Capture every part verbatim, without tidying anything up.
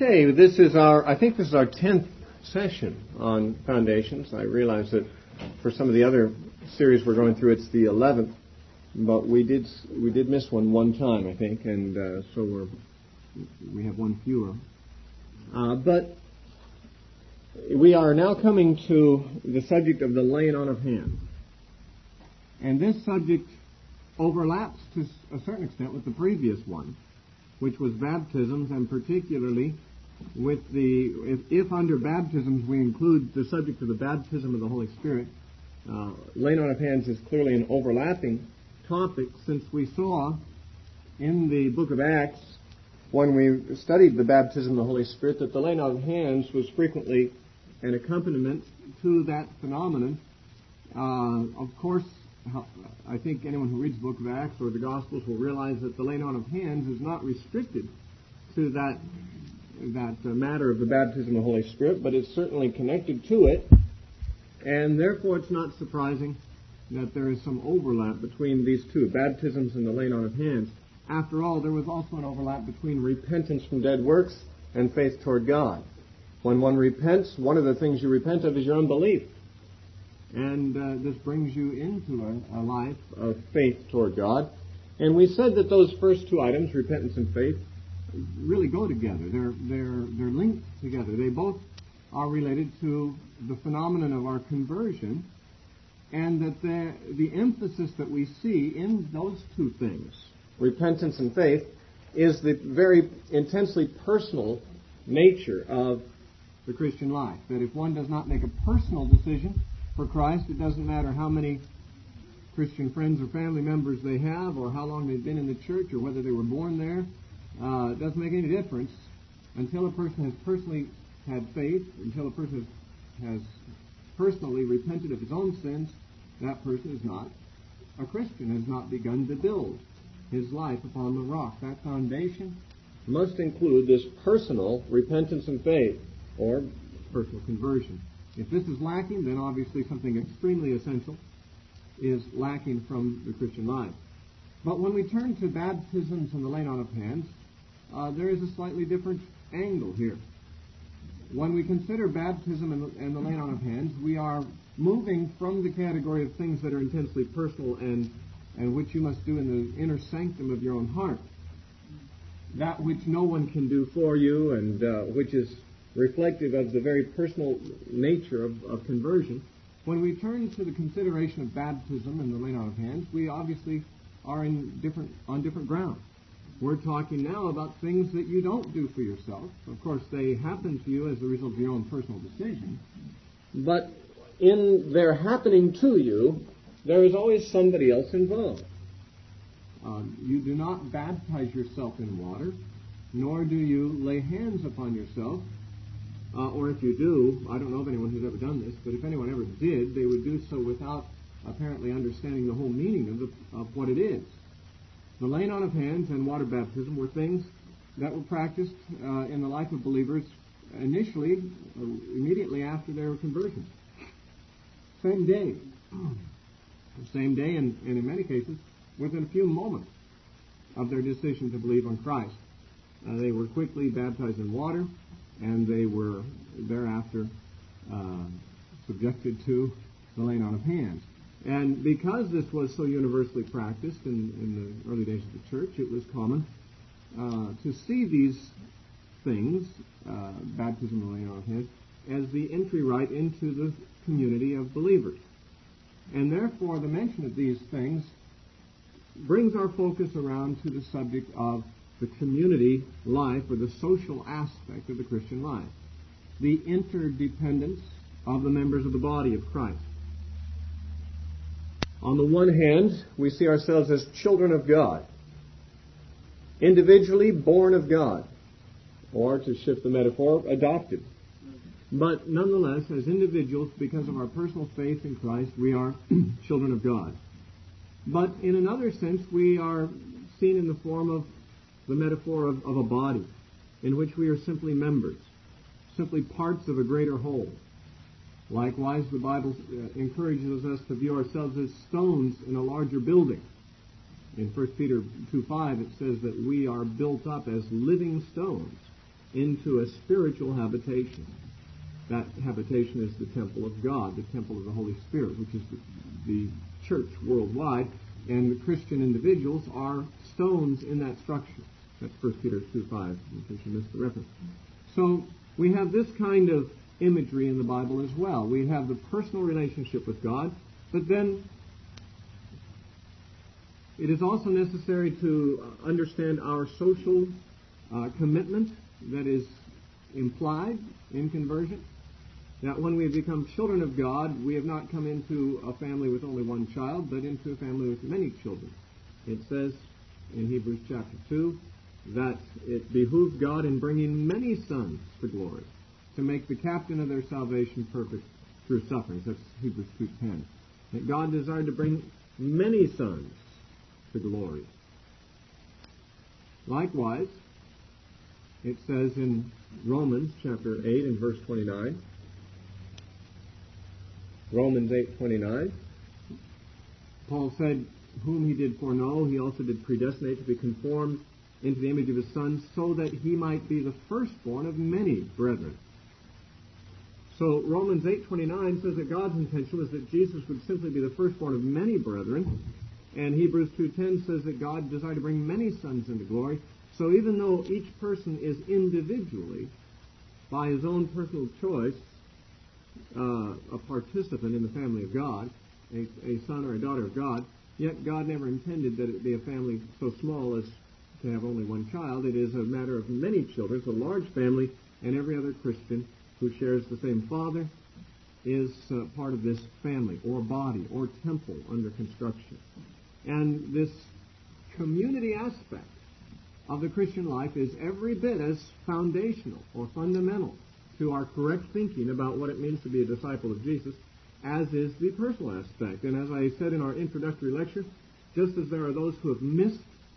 Okay, this is our, I think this is our tenth session on foundations. I realize that for some of the other series we're going through, it's the eleventh, but we did we did miss one one time, I think, and uh, so we're we have one fewer. Uh, but we are now coming to the subject of the laying on of hands, and this subject overlaps to a certain extent with the previous one, which was baptisms, and particularly with the, if, if under baptisms we include the subject of the baptism of the Holy Spirit, uh, laying on of hands is clearly an overlapping topic, since we saw in the book of Acts, when we studied the baptism of the Holy Spirit, that the laying on of hands was frequently an accompaniment to that phenomenon. Uh, of course, I think anyone who reads the book of Acts or the Gospels will realize that the laying on of hands is not restricted to that that uh, matter of the baptism of the Holy Spirit, but it's certainly connected to it, and therefore it's not surprising that there is some overlap between these two, baptisms and the laying on of hands. After all, there was also an overlap between repentance from dead works and faith toward God. When one repents, one of the things you repent of is your unbelief. And uh, this brings you into a, a life of faith toward God. And we said that those first two items, repentance and faith, really go together. They're they're they're linked together. They both are related to the phenomenon of our conversion, and that the the emphasis that we see in those two things, repentance and faith, is the very intensely personal nature of the Christian life. That if one does not make a personal decision for Christ, it doesn't matter how many Christian friends or family members they have, or how long they've been in the church, or whether they were born there. Uh, it doesn't make any difference until a person has personally had faith, until a person has personally repented of his own sins. That person is not a Christian, has not begun to build his life upon the rock. That foundation must include this personal repentance and faith, or personal conversion. If this is lacking, then obviously something extremely essential is lacking from the Christian life. But when we turn to baptisms and the laying on of hands, uh, there is a slightly different angle here. When we consider baptism and the, and the laying on of hands, we are moving from the category of things that are intensely personal and, and which you must do in the inner sanctum of your own heart. That which no one can do for you, and uh, which is reflective of the very personal nature of, of conversion. When we turn to the consideration of baptism and the laying on of hands, we obviously are in different on different ground. We're talking now about things that you don't do for yourself. Of course, they happen to you as a result of your own personal decision. But in their happening to you, there is always somebody else involved. Um, you do not baptize yourself in water, nor do you lay hands upon yourself. Uh, or if you do, I don't know of anyone who's ever done this, but if anyone ever did, they would do so without apparently understanding the whole meaning of, the, of what it is. The laying on of hands and water baptism were things that were practiced uh, in the life of believers initially, uh, immediately after their conversion. Same day. Same day, and, and in many cases, within a few moments of their decision to believe on Christ. Uh, they were quickly baptized in water, and they were thereafter uh, subjected to the laying on of hands. And because this was so universally practiced in, in the early days of the church, it was common uh, to see these things, uh, baptism and laying on of hands, as the entry right into the community of believers. And therefore, the mention of these things brings our focus around to the subject of the community life, or the social aspect of the Christian life, the interdependence of the members of the body of Christ. On the one hand, we see ourselves as children of God, individually born of God, or, to shift the metaphor, adopted. But nonetheless, as individuals, because of our personal faith in Christ, we are children of God. But in another sense, we are seen in the form of the metaphor of, of a body, in which we are simply members, simply parts of a greater whole. Likewise, the Bible uh, encourages us to view ourselves as stones in a larger building. In First Peter two five, it says that we are built up as living stones into a spiritual habitation. That habitation is the temple of God, the temple of the Holy Spirit, which is the, the church worldwide, and the Christian individuals are stones in that structure. That's First Peter two five, in case you missed the reference. So we have this kind of imagery in the Bible as well. We have the personal relationship with God, but then it is also necessary to understand our social uh, commitment that is implied in conversion. That when we become children of God, we have not come into a family with only one child, but into a family with many children. It says in Hebrews chapter two that it behooved God in bringing many sons to glory, to make the captain of their salvation perfect through sufferings. That's Hebrews two ten. That God desired to bring many sons to glory. Likewise, it says in Romans chapter eight and verse twenty-nine, Romans eight twenty-nine, Paul said, whom he did foreknow, he also did predestinate to be conformed into the image of his Son, so that he might be the firstborn of many brethren. So Romans eight twenty-nine says that God's intention was that Jesus would simply be the firstborn of many brethren, and Hebrews two ten says that God desired to bring many sons into glory. So even though each person is individually, by his own personal choice, uh, a participant in the family of God, a, a son or a daughter of God, yet God never intended that it be a family so small as to have only one child. It is a matter of many children. It's a large family, and every other Christian who shares the same Father is uh, part of this family or body or temple under construction. And this community aspect of the Christian life is every bit as foundational or fundamental to our correct thinking about what it means to be a disciple of Jesus as is the personal aspect. And as I said in our introductory lecture, just as there are those who have missed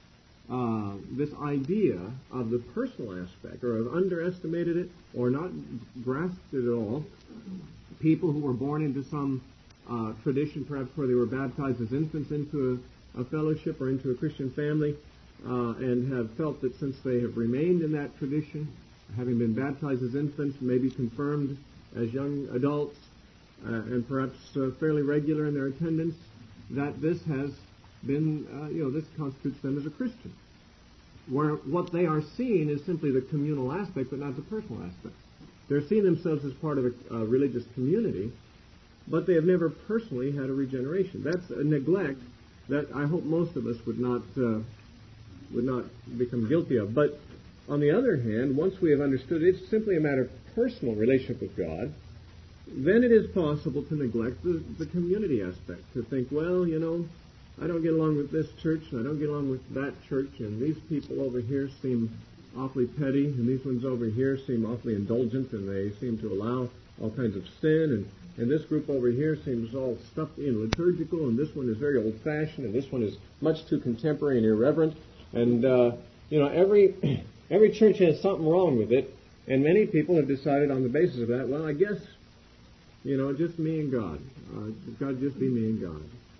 uh, this idea of the personal aspect or have underestimated it or not grasped it at all, people who were born into some uh, tradition, perhaps where they were baptized as infants into a, a fellowship or into a Christian family, Uh, and have felt that since they have remained in that tradition, having been baptized as infants, maybe confirmed as young adults, uh, and perhaps uh, fairly regular in their attendance, that this has been, uh, you know, this constitutes them as a Christian. Where what they are seeing is simply the communal aspect, but not the personal aspect. They're seeing themselves as part of a, a religious community, but they have never personally had a regeneration. That's a neglect that I hope most of us would not uh, would not become guilty of. But on the other hand, once we have understood it's simply a matter of personal relationship with God, then it is possible to neglect the, the community aspect, to think, well, you know, I don't get along with this church, and I don't get along with that church, and these people over here seem awfully petty, and these ones over here seem awfully indulgent, and they seem to allow all kinds of sin, and, and this group over here seems all stuffed in liturgical, and this one is very old-fashioned, and this one is much too contemporary and irreverent. And, uh, you know, every every church has something wrong with it, and many people have decided on the basis of that, well, I guess, you know, just me and God. Uh, it's got to just be me and God.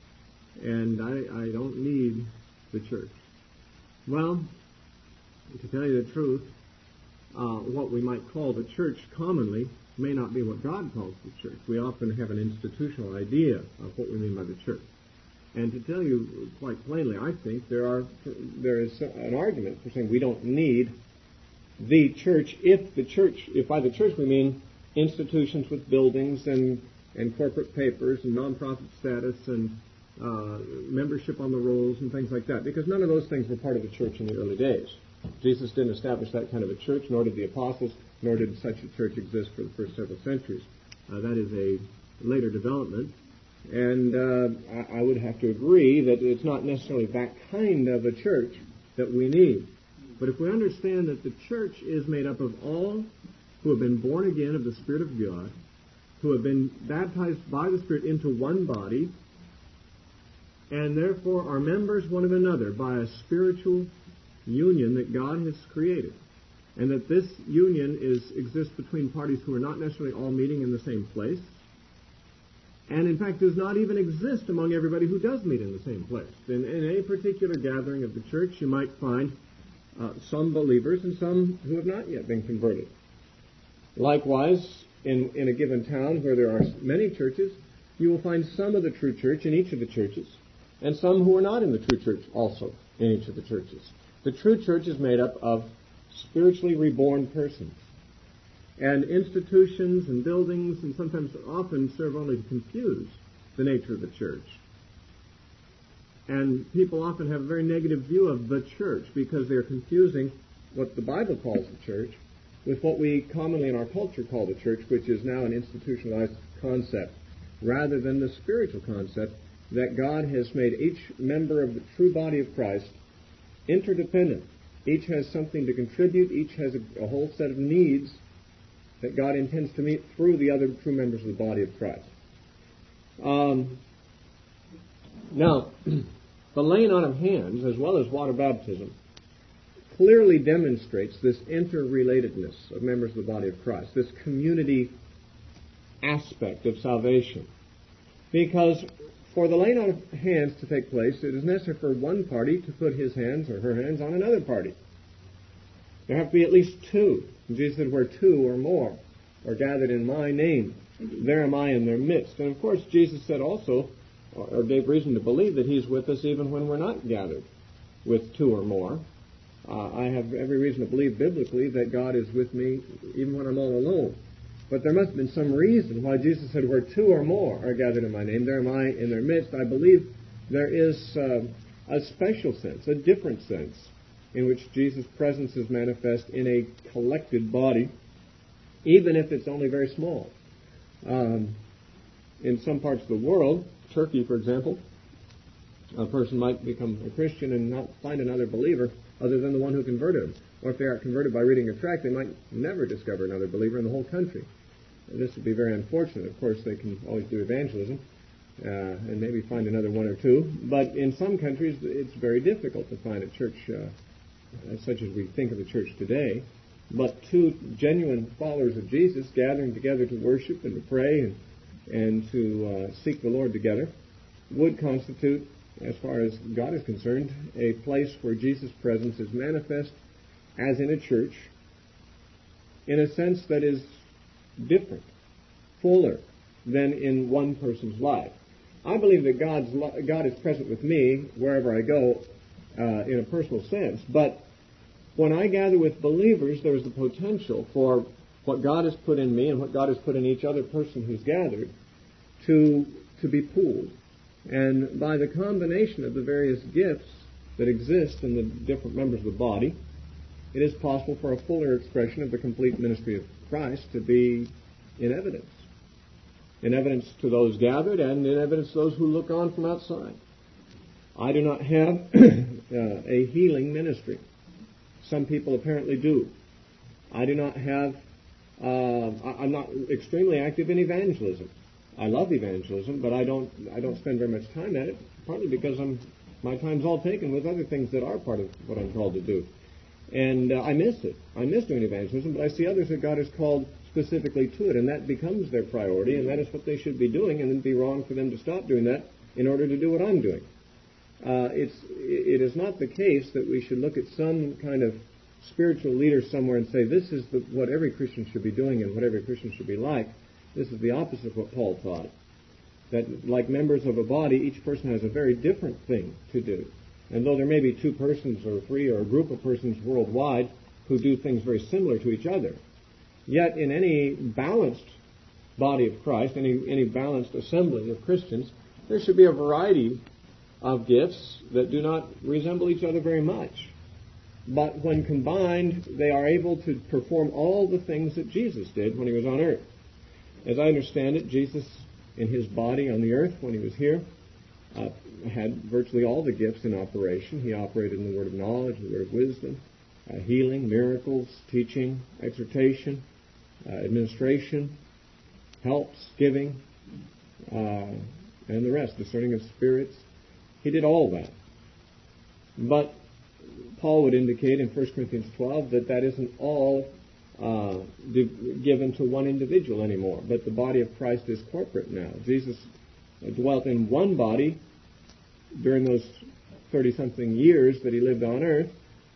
And I, I don't need the church. Well, to tell you the truth, uh, what we might call the church commonly may not be what God calls the church. We often have an institutional idea of what we mean by the church. And to tell you quite plainly, I think there are there is an argument for saying we don't need the church if the church, if by the church we mean institutions with buildings and, and corporate papers and nonprofit status and uh, membership on the rolls and things like that, because none of those things were part of the church in the early days. Jesus didn't establish that kind of a church, nor did the apostles, nor did such a church exist for the first several centuries. Uh, that is a later development. And uh, I would have to agree that it's not necessarily that kind of a church that we need. But if we understand that the church is made up of all who have been born again of the Spirit of God, who have been baptized by the Spirit into one body, and therefore are members one of another by a spiritual union that God has created, and that this union is exists between parties who are not necessarily all meeting in the same place, and in fact does not even exist among everybody who does meet in the same place. In, in any particular gathering of the church, you might find uh, some believers and some who have not yet been converted. Likewise, in, in a given town where there are many churches, you will find some of the true church in each of the churches, and some who are not in the true church also in each of the churches. The true church is made up of spiritually reborn persons. And institutions and buildings and sometimes often serve only to confuse the nature of the church. And people often have a very negative view of the church because they're confusing what the Bible calls the church with what we commonly in our culture call the church, which is now an institutionalized concept, rather than the spiritual concept that God has made each member of the true body of Christ interdependent. Each has something to contribute. Each has a, a whole set of needs that God intends to meet through the other true members of the body of Christ. Um, now, the laying on of hands, as well as water baptism, clearly demonstrates this interrelatedness of members of the body of Christ, this community aspect of salvation. Because for the laying on of hands to take place, it is necessary for one party to put his hands or her hands on another party. There have to be at least two. And Jesus said, where two or more are gathered in my name, there am I in their midst. And of course, Jesus said also, or gave reason to believe that he's with us even when we're not gathered with two or more. Uh, I have every reason to believe biblically that God is with me even when I'm all alone. But there must have been some reason why Jesus said, where two or more are gathered in my name, there am I in their midst. I believe there is uh, a special sense, a different sense, in which Jesus' presence is manifest in a collected body, even if it's only very small. Um, in some parts of the world, Turkey, for example, a person might become a Christian and not find another believer other than the one who converted them. Or if they are converted by reading a tract, they might never discover another believer in the whole country. And this would be very unfortunate. Of course, they can always do evangelism uh, and maybe find another one or two. But in some countries, it's very difficult to find a church uh, such as we think of the church today. But two genuine followers of Jesus gathering together to worship and to pray and, and to uh, seek the Lord together would constitute, as far as God is concerned, a place where Jesus' presence is manifest as in a church in a sense that is different, fuller than in one person's life. I believe that God's God is present with me wherever I go uh, in a personal sense, but when I gather with believers, there is the potential for what God has put in me and what God has put in each other person who's gathered to to be pooled. And by the combination of the various gifts that exist in the different members of the body, it is possible for a fuller expression of the complete ministry of Christ to be in evidence. In evidence to those gathered and in evidence to those who look on from outside. I do not have uh, a healing ministry. Some people apparently do. I do not have, uh, I'm not extremely active in evangelism. I love evangelism, but I don't I don't spend very much time at it, partly because I'm my time's all taken with other things that are part of what I'm called to do. And uh, I miss it. I miss doing evangelism, but I see others that God has called specifically to it, and that becomes their priority, and that is what they should be doing, and it would be wrong for them to stop doing that in order to do what I'm doing. Uh, it's it is not the case that we should look at some kind of spiritual leader somewhere and say, this is the, what every Christian should be doing and what every Christian should be like. This is the opposite of what Paul taught. That like members of a body, each person has a very different thing to do. And though there may be two persons or three or a group of persons worldwide who do things very similar to each other, yet in any balanced body of Christ, any, any balanced assembly of Christians, there should be a variety of gifts that do not resemble each other very much. But when combined, they are able to perform all the things that Jesus did when he was on earth. As I understand it, Jesus, in his body on the earth when he was here, uh, had virtually all the gifts in operation. He operated in the word of knowledge, the word of wisdom, uh, healing, miracles, teaching, exhortation, uh, administration, helps, giving, uh, and the rest, discerning of spirits. He did all that. But Paul would indicate in First Corinthians twelve that that isn't all uh, given to one individual anymore, but the body of Christ is corporate now. Jesus dwelt in one body during those thirty-something years that he lived on earth,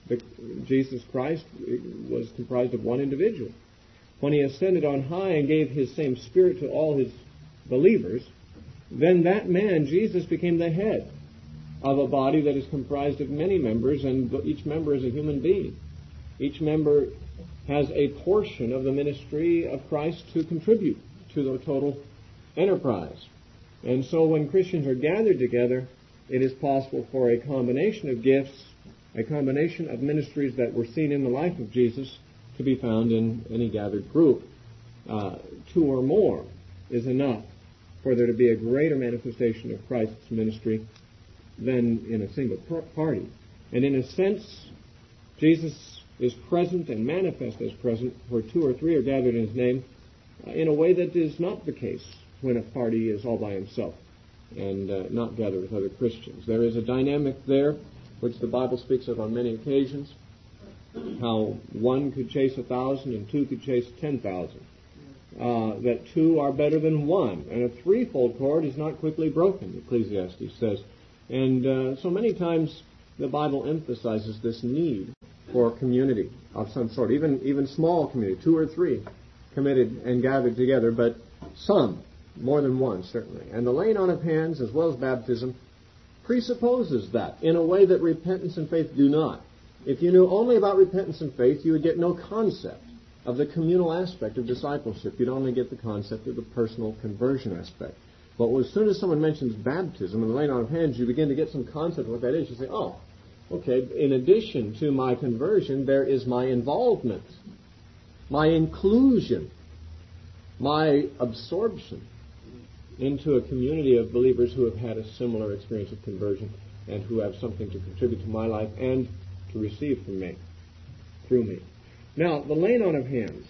The, Jesus Christ was comprised of one individual. When he ascended on high and gave his same Spirit to all his believers, then that man, Jesus, became the head of a body that is comprised of many members, and each member is a human being. Each member has a portion of the ministry of Christ to contribute to the total enterprise. And so when Christians are gathered together, it is possible for a combination of gifts, a combination of ministries that were seen in the life of Jesus to be found in any gathered group. Uh, two or more is enough for there to be a greater manifestation of Christ's ministry than in a single party. And in a sense, Jesus is present and manifest as present where two or three are gathered in his name uh, in a way that is not the case when a party is all by himself and uh, not gathered with other Christians. There is a dynamic there which the Bible speaks of on many occasions, how one could chase a thousand and two could chase ten thousand. Uh, that two are better than one, and a threefold cord is not quickly broken, Ecclesiastes says. And uh, so many times the Bible emphasizes this need for community of some sort, even even small community, two or three committed and gathered together, but some, more than one certainly. And the laying on of hands as well as baptism presupposes that in a way that repentance and faith do not. If you knew only about repentance and faith, you would get no concept of the communal aspect of discipleship. You'd only get the concept of the personal conversion aspect. But as soon as someone mentions baptism and the laying on of hands, you begin to get some concept of what that is. You say, oh, okay, in addition to my conversion, there is my involvement, my inclusion, my absorption into a community of believers who have had a similar experience of conversion and who have something to contribute to my life and to receive from me, through me. Now, the laying on of hands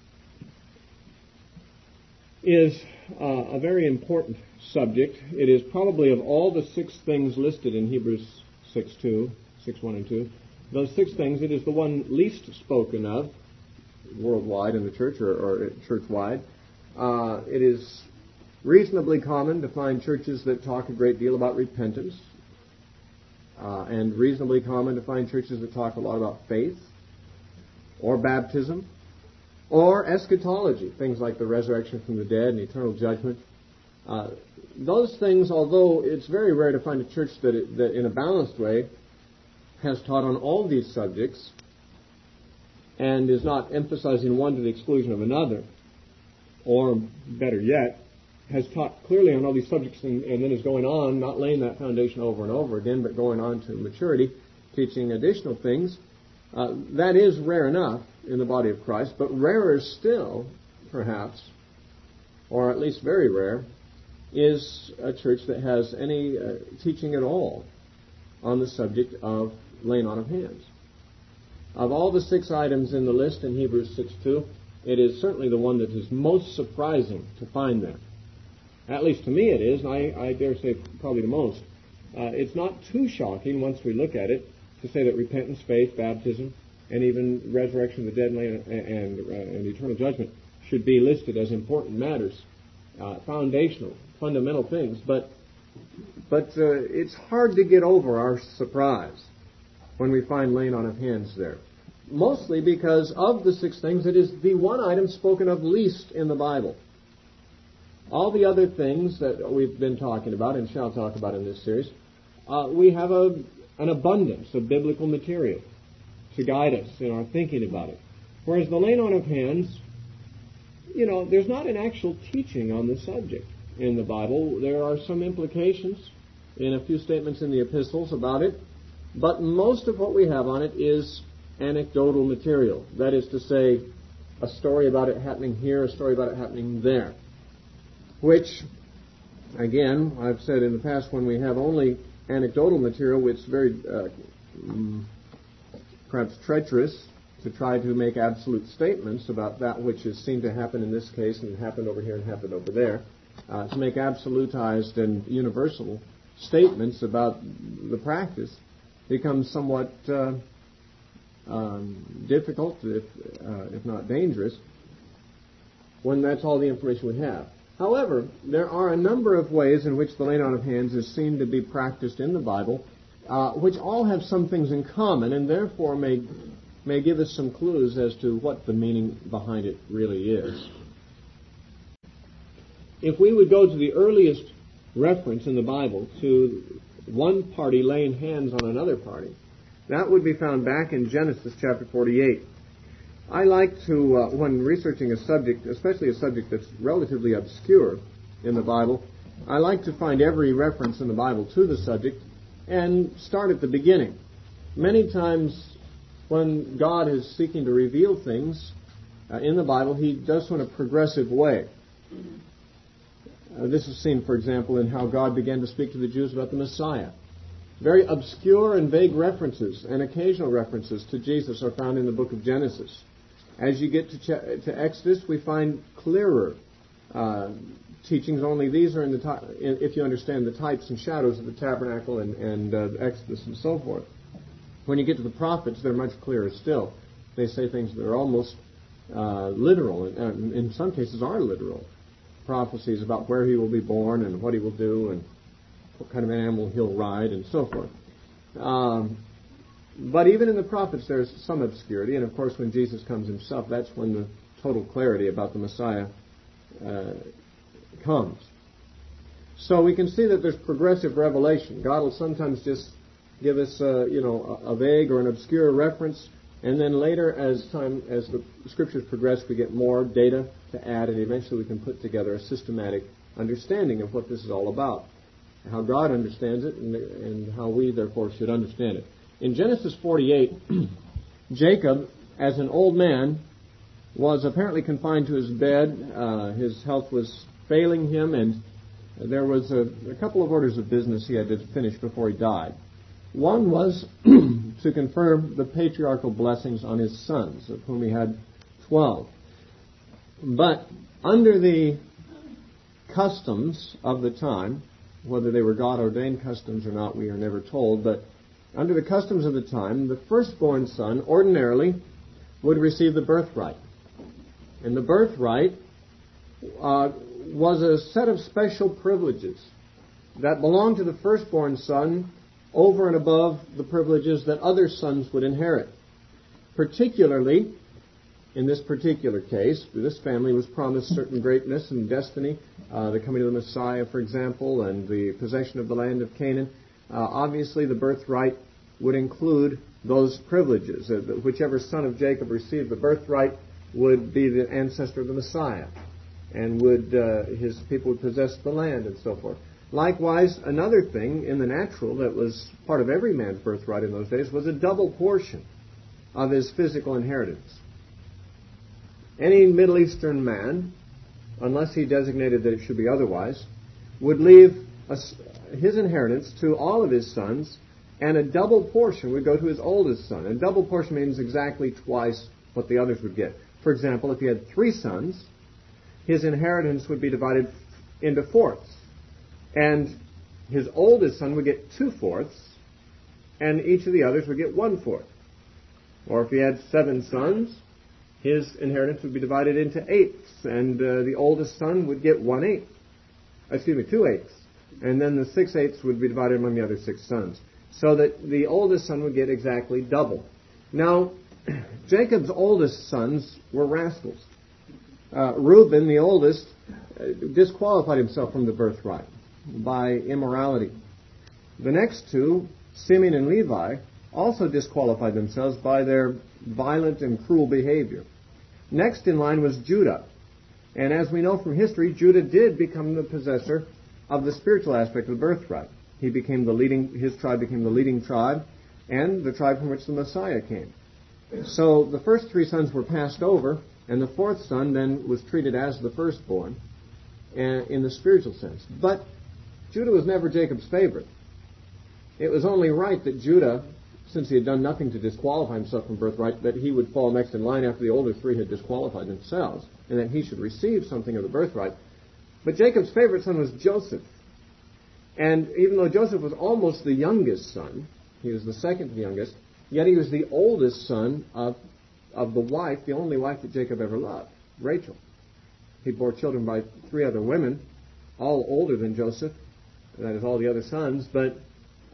is uh, a very important subject. It is probably of all the six things listed in Hebrews six two, six one and two, those six things, it is the one least spoken of worldwide in the church or, or church-wide. Uh, it is reasonably common to find churches that talk a great deal about repentance, uh, and reasonably common to find churches that talk a lot about faith, or baptism, or eschatology, things like the resurrection from the dead and eternal judgment. Uh, those things, although it's very rare to find a church that, it, that in a balanced way has taught on all these subjects and is not emphasizing one to the exclusion of another, or better yet, has taught clearly on all these subjects and, and then is going on, not laying that foundation over and over again, but going on to maturity, teaching additional things. Uh, that is rare enough in the body of Christ, but rarer still, perhaps, or at least very rare, is a church that has any uh, teaching at all on the subject of laying on of hands. Of all the six items in the list in Hebrews six two, it is certainly the one that is most surprising to find there. At least to me it is, and I, I dare say probably the most. Uh, it's not too shocking once we look at it to say that repentance, faith, baptism, and even resurrection of the dead and, and, uh, and eternal judgment should be listed as important matters, uh, foundational, fundamental things. But but uh, it's hard to get over our surprise when we find laying on of hands there. Mostly because of the six things, it is the one item spoken of least in the Bible. All the other things that we've been talking about and shall talk about in this series, uh, we have a, an abundance of biblical material to guide us in our thinking about it. Whereas the laying on of hands, you know, there's not an actual teaching on the subject in the Bible. There are some implications in a few statements in the epistles about it, but most of what we have on it is anecdotal material. That is to say, a story about it happening here, a story about it happening there. Which, again, I've said in the past, when we have only anecdotal material, it's very uh, um, perhaps treacherous to try to make absolute statements about that which is seen to happen in this case and happened over here and happened over there. Uh, to make absolutized and universal statements about the practice becomes somewhat uh, um, difficult, if, uh, if not dangerous, when that's all the information we have. However, there are a number of ways in which the laying on of hands is seen to be practiced in the Bible, uh, which all have some things in common and therefore may, may give us some clues as to what the meaning behind it really is. If we would go to the earliest reference in the Bible to one party laying hands on another party, that would be found back in Genesis chapter forty-eight. I like to, uh, when researching a subject, especially a subject that's relatively obscure in the Bible, I like to find every reference in the Bible to the subject and start at the beginning. Many times when God is seeking to reveal things uh, in the Bible, He does so in a progressive way. Uh, this is seen, for example, in how God began to speak to the Jews about the Messiah. Very obscure and vague references and occasional references to Jesus are found in the book of Genesis. As you get to, Ch- to Exodus, we find clearer uh, teachings. Only these are in the ty- if you understand the types and shadows of the tabernacle and, and uh, Exodus and so forth. When you get to the prophets, they're much clearer still. They say things that are almost uh, literal, and in some cases are literal. Prophecies about where He will be born and what He will do and what kind of animal He'll ride and so forth. Um, but even in the prophets there's some obscurity, and of course when Jesus comes Himself, that's when the total clarity about the Messiah uh, comes. So we can see that there's progressive revelation. God will sometimes just give us uh, you know, a, a vague or an obscure reference, and then later, as time, as the Scriptures progress, we get more data to add, and eventually we can put together a systematic understanding of what this is all about, how God understands it, and, and how we, therefore, should understand it. In Genesis forty-eight, Jacob, as an old man, was apparently confined to his bed. Uh, his health was failing him, and there was a, a couple of orders of business he had to finish before he died. One was to confirm the patriarchal blessings on his sons, of whom he had twelve. But under the customs of the time, whether they were God-ordained customs or not, we are never told, but under the customs of the time, the firstborn son ordinarily would receive the birthright. And the birthright uh, was a set of special privileges that belonged to the firstborn son over and above the privileges that other sons would inherit. Particularly, in this particular case, this family was promised certain greatness and destiny, uh, the coming of the Messiah, for example, and the possession of the land of Canaan. Uh, obviously, the birthright would include those privileges. Uh, whichever son of Jacob received the birthright would be the ancestor of the Messiah, and would uh, his people would possess the land and so forth. Likewise, another thing in the natural that was part of every man's birthright in those days was a double portion of his physical inheritance. Any Middle Eastern man, unless he designated that it should be otherwise, would leave a, his inheritance to all of his sons, and a double portion would go to his oldest son. A double portion means exactly twice what the others would get. For example, if he had three sons, his inheritance would be divided into fourths. And his oldest son would get two-fourths, and each of the others would get one-fourth. Or if he had seven sons, his inheritance would be divided into eighths, and uh, the oldest son would get one-eighth. Excuse me, two-eighths. And then the six-eighths would be divided among the other six sons. So that the oldest son would get exactly double. Now, Jacob's oldest sons were rascals. Uh, Reuben, the oldest, uh, disqualified himself from the birthright by immorality. The next two, Simeon and Levi, also disqualified themselves by their violent and cruel behavior. Next in line was Judah. And as we know from history, Judah did become the possessor of the spiritual aspect of the birthright. He became the leading, his tribe became the leading tribe, and the tribe from which the Messiah came. So the first three sons were passed over, and the fourth son then was treated as the firstborn in the spiritual sense. But Judah was never Jacob's favorite. It was only right that Judah, since he had done nothing to disqualify himself from birthright, that he would fall next in line after the older three had disqualified themselves, and that he should receive something of the birthright. But Jacob's favorite son was Joseph. And even though Joseph was almost the youngest son, he was the second to the youngest, yet he was the oldest son of, of the wife, the only wife that Jacob ever loved, Rachel. He bore children by three other women, all older than Joseph, that is all the other sons, but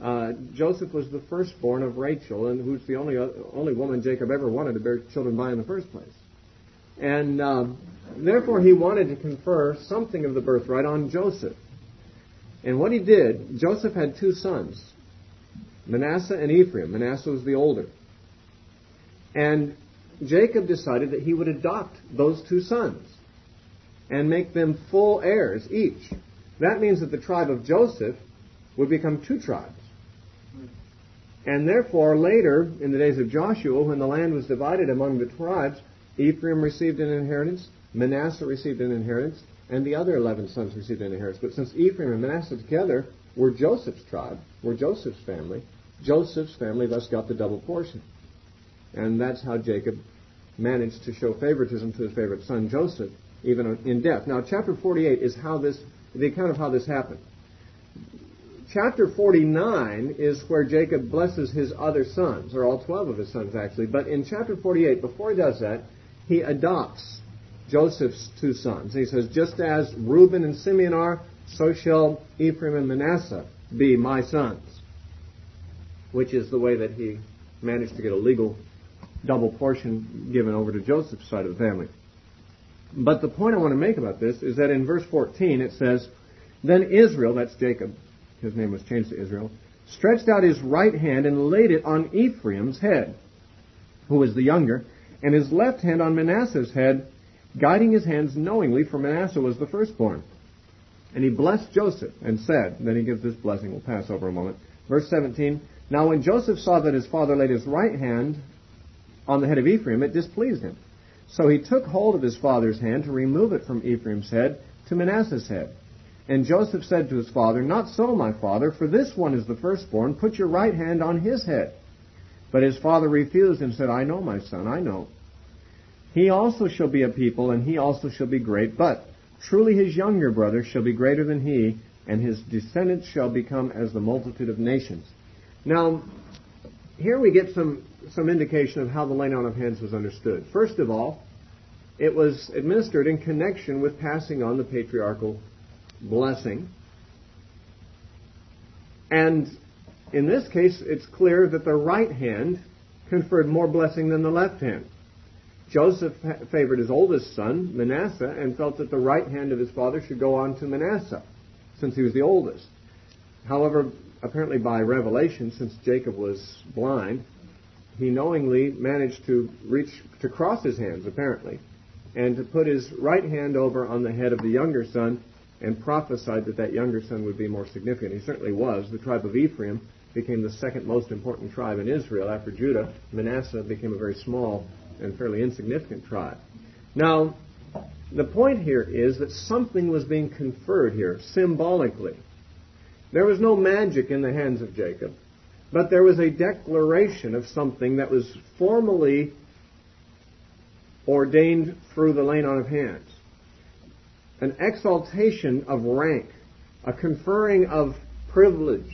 Uh, Joseph was the firstborn of Rachel, and who's the only only woman Jacob ever wanted to bear children by in the first place. And um, therefore he wanted to confer something of the birthright on Joseph. And what he did, Joseph had two sons, Manasseh and Ephraim. Manasseh was the older. And Jacob decided that he would adopt those two sons and make them full heirs each. That means that the tribe of Joseph would become two tribes. And therefore, later, in the days of Joshua, when the land was divided among the tribes, Ephraim received an inheritance, Manasseh received an inheritance, and the other eleven sons received an inheritance. But since Ephraim and Manasseh together were Joseph's tribe, were Joseph's family, Joseph's family thus got the double portion. And that's how Jacob managed to show favoritism to his favorite son, Joseph, even in death. Now, chapter forty-eight is how this, the account of how this happened. Chapter forty-nine is where Jacob blesses his other sons, or all twelve of his sons actually. But in chapter forty-eight, before he does that, he adopts Joseph's two sons. He says, just as Reuben and Simeon are, so shall Ephraim and Manasseh be my sons. Which is the way that he managed to get a legal double portion given over to Joseph's side of the family. But the point I want to make about this is that in verse fourteen it says, then Israel, that's Jacob, his name was changed to Israel, stretched out his right hand and laid it on Ephraim's head, who was the younger, and his left hand on Manasseh's head, guiding his hands knowingly, for Manasseh was the firstborn. And he blessed Joseph and said, then he gives this blessing, we'll pass over a moment. Verse seventeen, now when Joseph saw that his father laid his right hand on the head of Ephraim, it displeased him. So he took hold of his father's hand to remove it from Ephraim's head to Manasseh's head. And Joseph said to his father, not so, my father, for this one is the firstborn. Put your right hand on his head. But his father refused and said, I know, my son, I know. He also shall be a people, and he also shall be great. But truly his younger brother shall be greater than he, and his descendants shall become as the multitude of nations. Now, here we get some, some indication of how the laying on of hands was understood. First of all, it was administered in connection with passing on the patriarchal blessing. And in this case, it's clear that the right hand conferred more blessing than the left hand. Joseph favored his oldest son, Manasseh, and felt that the right hand of his father should go on to Manasseh, since he was the oldest. However, apparently by revelation, since Jacob was blind, he knowingly managed to reach, to cross his hands, apparently, and to put his right hand over on the head of the younger son, and prophesied that that younger son would be more significant. He certainly was. The tribe of Ephraim became the second most important tribe in Israel after Judah. Manasseh became a very small and fairly insignificant tribe. Now, the point here is that something was being conferred here, symbolically. There was no magic in the hands of Jacob, but there was a declaration of something that was formally ordained through the laying on of hands. An exaltation of rank, a conferring of privilege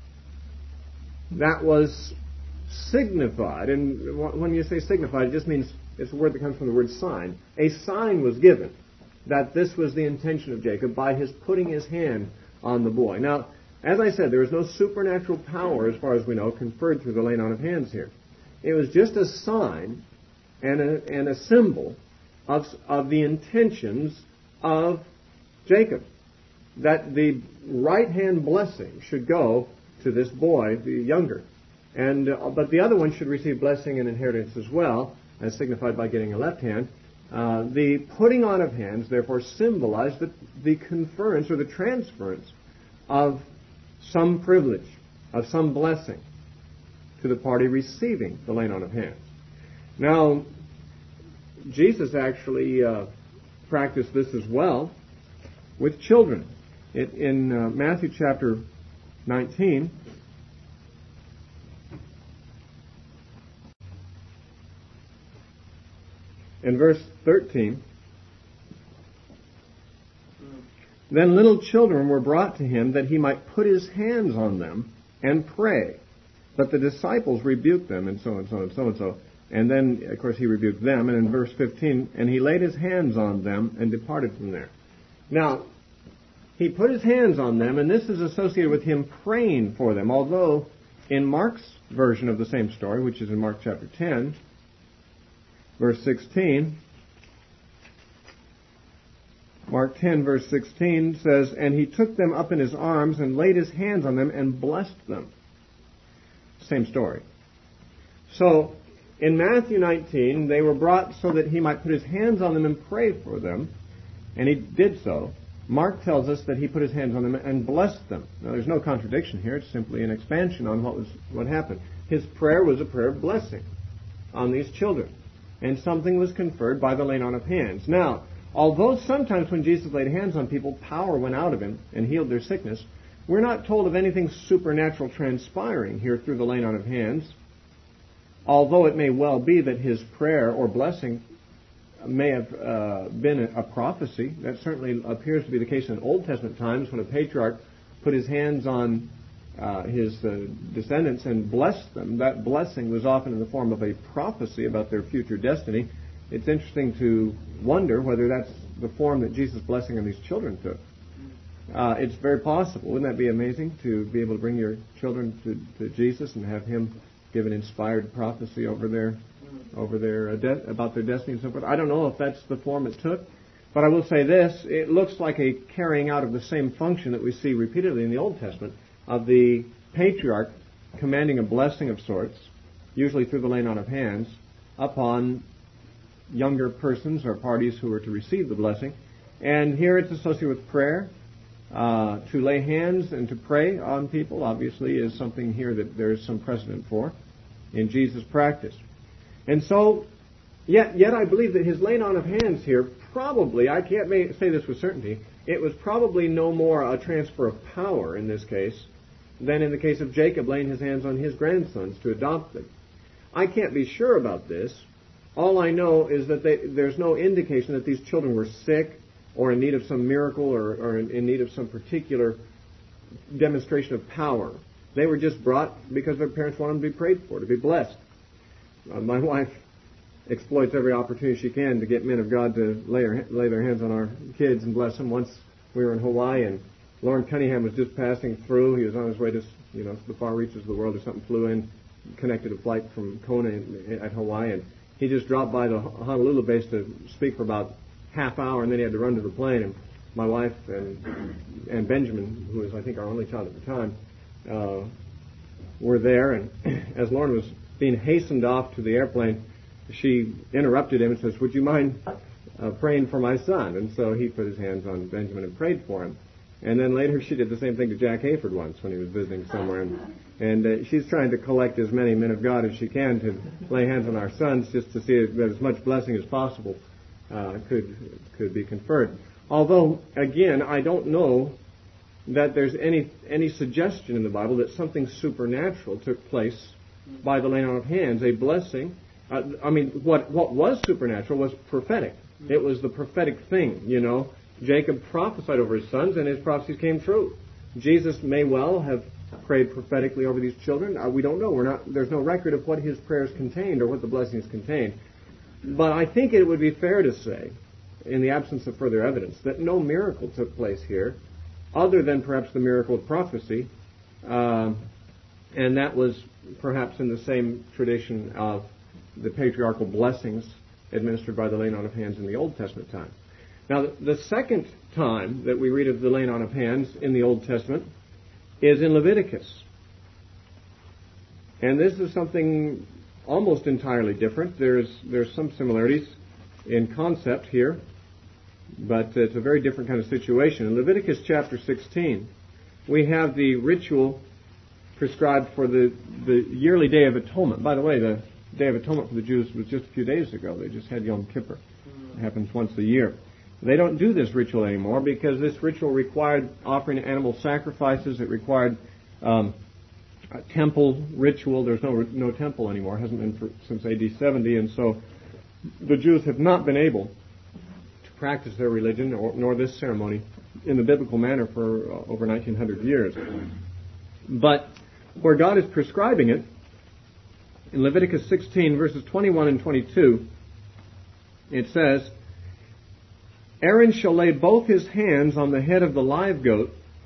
that was signified. And when you say signified, it just means it's a word that comes from the word sign. A sign was given that this was the intention of Jacob by his putting his hand on the boy. Now, as I said, there was no supernatural power, as far as we know, conferred through the laying on of hands here. It was just a sign and a, and a symbol of, of the intentions of Jacob, that the right hand blessing should go to this boy, the younger, and uh, but the other one should receive blessing and inheritance as well, as signified by getting a left hand. Uh, the putting on of hands, therefore, symbolized the, the conference or the transference of some privilege, of some blessing to the party receiving the laying on of hands. Now, Jesus actually uh, practiced this as well with children. It, in uh, Matthew chapter nineteen, in verse thirteen, then little children were brought to him that he might put his hands on them and pray. But the disciples rebuked them, and so and so and so and so. And then, of course, he rebuked them. And in verse fifteen, and he laid his hands on them and departed from there. Now, he put his hands on them, and this is associated with him praying for them. Although in Mark's version of the same story, which is in Mark chapter ten, verse sixteen, Mark ten, verse sixteen says, "And he took them up in his arms and laid his hands on them and blessed them." Same story. So, in Matthew nineteen, they were brought so that he might put his hands on them and pray for them, and he did so. Mark tells us that he put his hands on them and blessed them. Now, there's no contradiction here. It's simply an expansion on what was what happened. His prayer was a prayer of blessing on these children, and something was conferred by the laying on of hands. Now, although sometimes when Jesus laid hands on people, power went out of him and healed their sickness, we're not told of anything supernatural transpiring here through the laying on of hands, although it may well be that his prayer or blessing may have uh, been a, a prophecy. That certainly appears to be the case in Old Testament times when a patriarch put his hands on uh, his uh, descendants and blessed them. That blessing was often in the form of a prophecy about their future destiny. It's interesting to wonder whether that's the form that Jesus' blessing on these children took. Uh, it's very possible. Wouldn't that be amazing to be able to bring your children to, to Jesus and have him give an inspired prophecy over their over their uh, de- about their destiny and so forth? I don't know if that's the form it took, but I will say this: it looks like a carrying out of the same function that we see repeatedly in the Old Testament of the patriarch commanding a blessing of sorts, usually through the laying on of hands, upon younger persons or parties who were to receive the blessing. And here it's associated with prayer. Uh, to lay hands and to pray on people, obviously, is something here that there is some precedent for in Jesus' practice. And so, yet, yet I believe that his laying on of hands here probably, I can't may, say this with certainty, it was probably no more a transfer of power in this case than in the case of Jacob laying his hands on his grandsons to adopt them. I can't be sure about this. All I know is that they, there's no indication that these children were sick or in need of some miracle or, or in, in need of some particular demonstration of power. They were just brought because their parents wanted them to be prayed for, to be blessed. Uh, my wife exploits every opportunity she can to get men of God to lay, her, lay their hands on our kids and bless them. Once we were in Hawaii and Lauren Cunningham was just passing through. He was on his way to, you know, the far reaches of the world or something, flew in, connected a flight from Kona in, at Hawaii, and he just dropped by the Honolulu base to speak for about half hour, and then he had to run to the plane. And my wife and and Benjamin, who was I think our only child at the time, uh, were there. And as Lauren was being hastened off to the airplane, she interrupted him and says, "Would you mind uh, praying for my son?" And so he put his hands on Benjamin and prayed for him. And then later she did the same thing to Jack Hayford once when he was visiting somewhere. And, and uh, she's trying to collect as many men of God as she can to lay hands on our sons just to see that as much blessing as possible Uh, could could be conferred. Although, again, I don't know that there's any any suggestion in the Bible that something supernatural took place by the laying on of hands, a blessing. Uh, I mean, what what was supernatural was prophetic. It was the prophetic thing, you know. Jacob prophesied over his sons, and his prophecies came true. Jesus may well have prayed prophetically over these children. Uh, we don't know. We're not. There's no record of what his prayers contained or what the blessings contained. But I think it would be fair to say, in the absence of further evidence, that no miracle took place here, other than perhaps the miracle of prophecy, uh, and that was perhaps in the same tradition of the patriarchal blessings administered by the laying on of hands in the Old Testament time. Now, the second time that we read of the laying on of hands in the Old Testament is in Leviticus. And this is something almost entirely different. There's there's some similarities in concept here, but it's a very different kind of situation. In Leviticus chapter sixteen, we have the ritual prescribed for the, the yearly Day of Atonement. By the way, the Day of Atonement for the Jews was just a few days ago. They just had Yom Kippur. It happens once a year. They don't do this ritual anymore because this ritual required offering animal sacrifices. It required um, a temple ritual. There's no no temple anymore. It hasn't been for, since A D seventy, and so the Jews have not been able to practice their religion or, nor this ceremony in the biblical manner for uh, over nineteen hundred years. But where God is prescribing it, in Leviticus sixteen, verses twenty-one and twenty-two, it says, Aaron shall lay both his hands on the head of the live goat,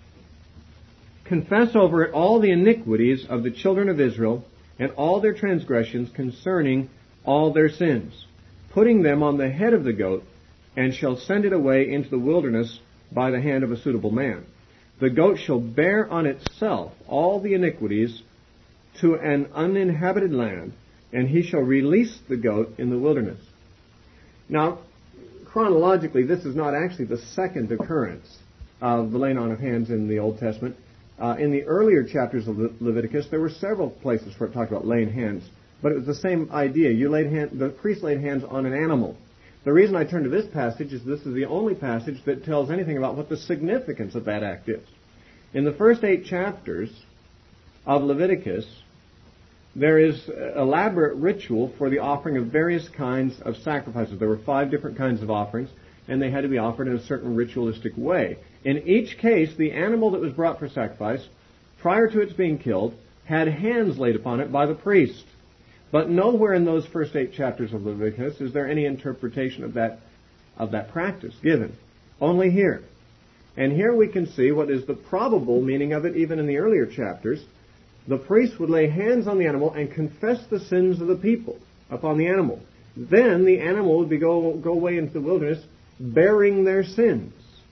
confess over it all the iniquities of the children of Israel, and all their transgressions concerning all their sins, putting them on the head of the goat, and shall send it away into the wilderness by the hand of a suitable man. The goat shall bear on itself all the iniquities to an uninhabited land, and he shall release the goat in the wilderness. Now, chronologically, this is not actually the second occurrence of the laying on of hands in the Old Testament. Uh, in the earlier chapters of Le- Leviticus, there were several places where it talked about laying hands, but it was the same idea. You laid hand, the priest laid hands on an animal. The reason I turn to this passage is this is the only passage that tells anything about what the significance of that act is. In the first eight chapters of Leviticus, there is elaborate ritual for the offering of various kinds of sacrifices. There were five different kinds of offerings, and they had to be offered in a certain ritualistic way. In each case, the animal that was brought for sacrifice, prior to its being killed, had hands laid upon it by the priest. But nowhere in those first eight chapters of Leviticus is there any interpretation of that, of that practice given. Only here. And here we can see what is the probable meaning of it even in the earlier chapters. The priest would lay hands on the animal and confess the sins of the people upon the animal. Then the animal would be go, go away into the wilderness bearing their sins.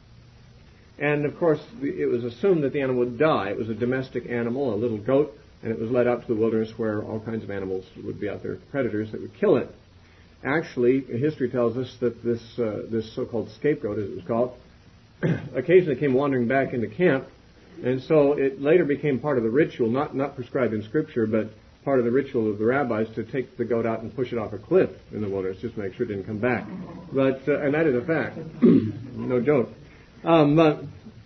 And of course, it was assumed that the animal would die. It was a domestic animal, a little goat, and it was led out to the wilderness where all kinds of animals would be out there, predators that would kill it. Actually, history tells us that this uh, this so-called scapegoat, as it was called, occasionally came wandering back into camp, and so it later became part of the ritual, not not prescribed in Scripture, but part of the ritual of the rabbis to take the goat out and push it off a cliff in the wilderness, just to make sure it didn't come back. But uh, and that is a fact, no joke. Um, but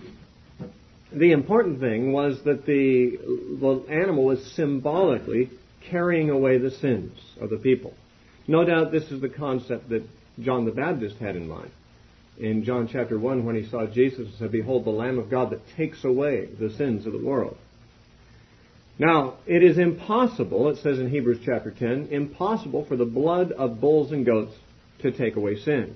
the important thing was that the, the animal was symbolically carrying away the sins of the people. No doubt this is the concept that John the Baptist had in mind. In John chapter one, when he saw Jesus, he said, "Behold, the Lamb of God that takes away the sins of the world." Now, it is impossible, it says in Hebrews chapter ten, impossible for the blood of bulls and goats to take away sins.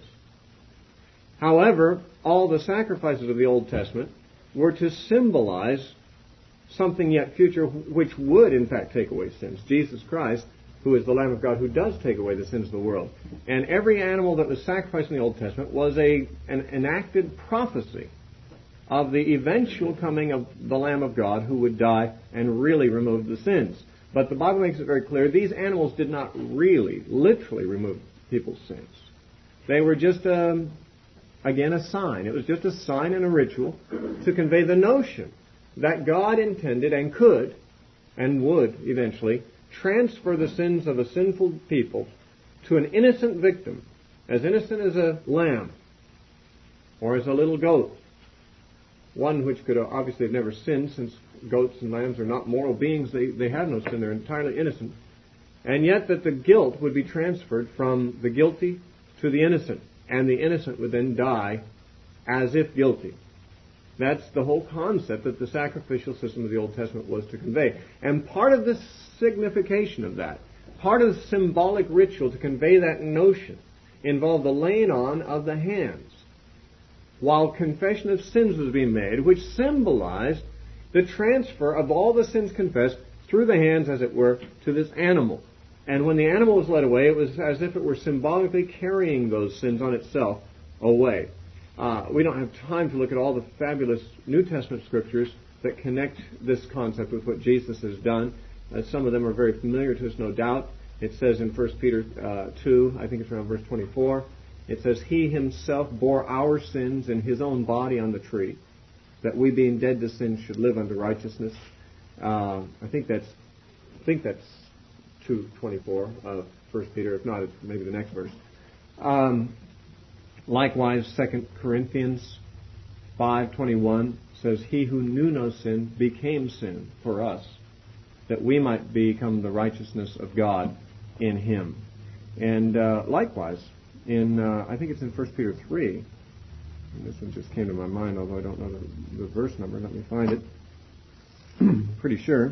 However, all the sacrifices of the Old Testament were to symbolize something yet future which would, in fact, take away sins. Jesus Christ, who is the Lamb of God who does take away the sins of the world. And every animal that was sacrificed in the Old Testament was a an enacted prophecy of the eventual coming of the Lamb of God who would die and really remove the sins. But the Bible makes it very clear these animals did not really, literally remove people's sins. They were just, um, again, a sign. It was just a sign and a ritual to convey the notion that God intended and could and would eventually transfer the sins of a sinful people to an innocent victim, as innocent as a lamb or as a little goat, one which could obviously have never sinned, since goats and lambs are not moral beings. They, they have no sin. They're entirely innocent. And yet that the guilt would be transferred from the guilty to the innocent, and the innocent would then die as if guilty. That's the whole concept that the sacrificial system of the Old Testament was to convey. And part of the signification of that, part of the symbolic ritual to convey that notion, involved the laying on of the hands, while confession of sins was being made, which symbolized the transfer of all the sins confessed through the hands, as it were, to this animal. And when the animal was led away, it was as if it were symbolically carrying those sins on itself away. Uh, we don't have time to look at all the fabulous New Testament scriptures that connect this concept with what Jesus has done. Uh, some of them are very familiar to us, no doubt. It says in First Peter uh, two, I think it's around verse twenty-four, it says, "He himself bore our sins in his own body on the tree, that we being dead to sin should live unto righteousness." Uh, I think that's I think that's two twenty-four of First Peter. If not, it's maybe the next verse. Um, likewise, Second Corinthians five twenty-one says, "He who knew no sin became sin for us, that we might become the righteousness of God in him." And uh, likewise, in uh, I think it's in First Peter three. And this one just came to my mind, although I don't know the, the verse number. Let me find it. Pretty sure.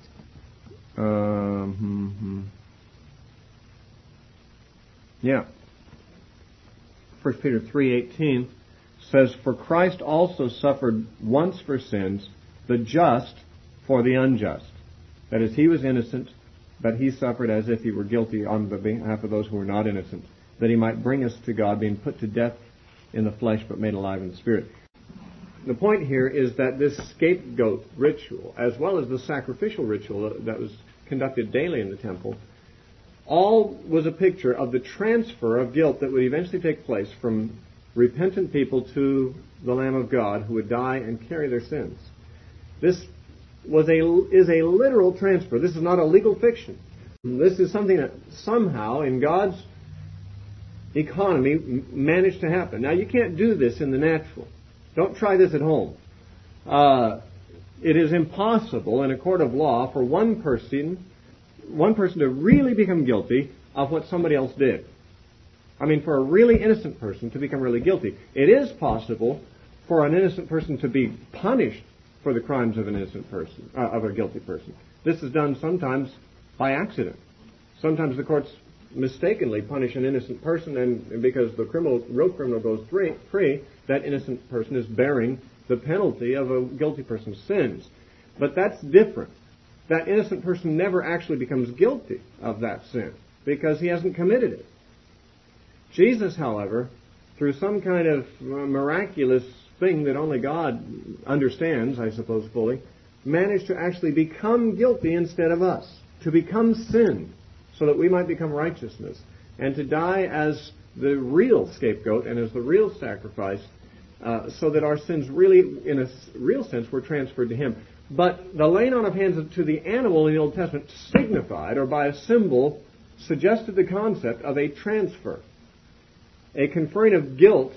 Um, hmm, hmm. Yeah. First Peter three eighteen says, "For Christ also suffered once for sins, the just for the unjust." That is, he was innocent, but he suffered as if he were guilty on the behalf of those who were not innocent, that he might bring us to God, being put to death in the flesh, but made alive in the spirit. The point here is that this scapegoat ritual, as well as the sacrificial ritual that was conducted daily in the temple, all was a picture of the transfer of guilt that would eventually take place from repentant people to the Lamb of God, who would die and carry their sins. This was a is a literal transfer. This is not a legal fiction. This is something that somehow in God's economy m- managed to happen. Now, you can't do this in the natural. Don't try this at home. Uh, it is impossible in a court of law for one person, one person to really become guilty of what somebody else did. I mean, for a really innocent person to become really guilty. It is possible for an innocent person to be punished for the crimes of an innocent person, uh, of a guilty person. This is done sometimes by accident. Sometimes the courts mistakenly punish an innocent person, and because the criminal, real criminal goes free, free, that innocent person is bearing the penalty of a guilty person's sins. But that's different. That innocent person never actually becomes guilty of that sin because he hasn't committed it. Jesus, however, through some kind of miraculous thing that only God understands, I suppose, fully, managed to actually become guilty instead of us, to become sin, so that we might become righteousness, and to die as the real scapegoat and as the real sacrifice, uh, so that our sins really, in a real sense, were transferred to Him. But the laying on of hands to the animal in the Old Testament signified, or by a symbol, suggested the concept of a transfer, a conferring of guilt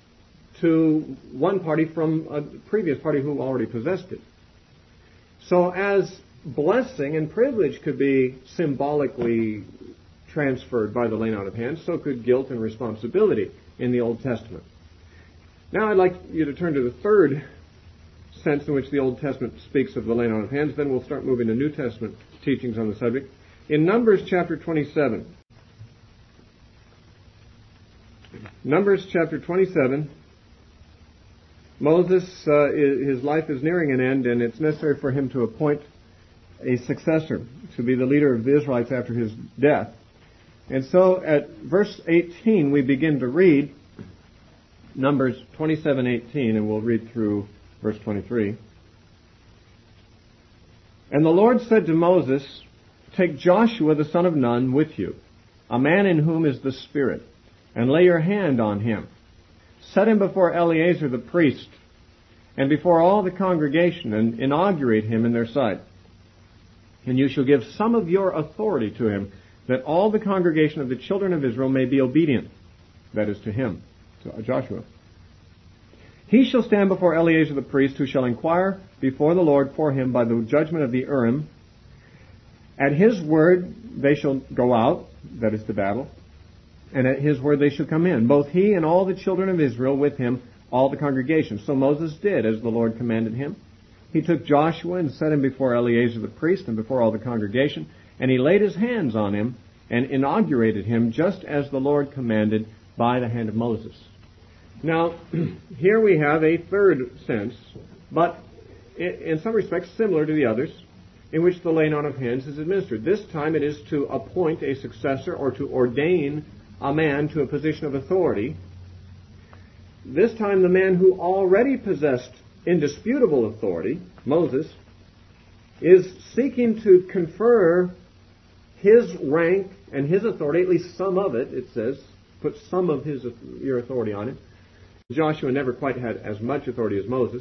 to one party from a previous party who already possessed it. So as blessing and privilege could be symbolically transferred by the laying on of hands, so could guilt and responsibility in the Old Testament. Now I'd like you to turn to the third sense in which the Old Testament speaks of the laying on of hands. Then we'll start moving to New Testament teachings on the subject. In Numbers chapter twenty-seven, Numbers chapter twenty-seven, Moses, uh, his life is nearing an end, and it's necessary for him to appoint a successor to be the leader of the Israelites after his death. And so at verse eighteen, we begin to read Numbers twenty-seven eighteen, and we'll read through verse twenty-three. "And the Lord said to Moses, Take Joshua the son of Nun with you, a man in whom is the Spirit, and lay your hand on him. Set him before Eleazar the priest, and before all the congregation, and inaugurate him in their sight. And you shall give some of your authority to him, that all the congregation of the children of Israel may be obedient." That is to him, to Joshua. "He shall stand before Eleazar the priest, who shall inquire before the Lord for him by the judgment of the Urim. At his word they shall go out," that is to battle, "and at his word they shall come in, both he and all the children of Israel with him, all the congregation." So Moses did as the Lord commanded him. He took Joshua and set him before Eleazar the priest and before all the congregation, and he laid his hands on him and inaugurated him just as the Lord commanded by the hand of Moses. Now, here we have a third sense, but in some respects similar to the others, in which the laying on of hands is administered. This time it is to appoint a successor or to ordain a man to a position of authority. This time the man who already possessed indisputable authority, Moses, is seeking to confer his rank and his authority, at least some of it, it says, put some of his your authority on him. Joshua never quite had as much authority as Moses,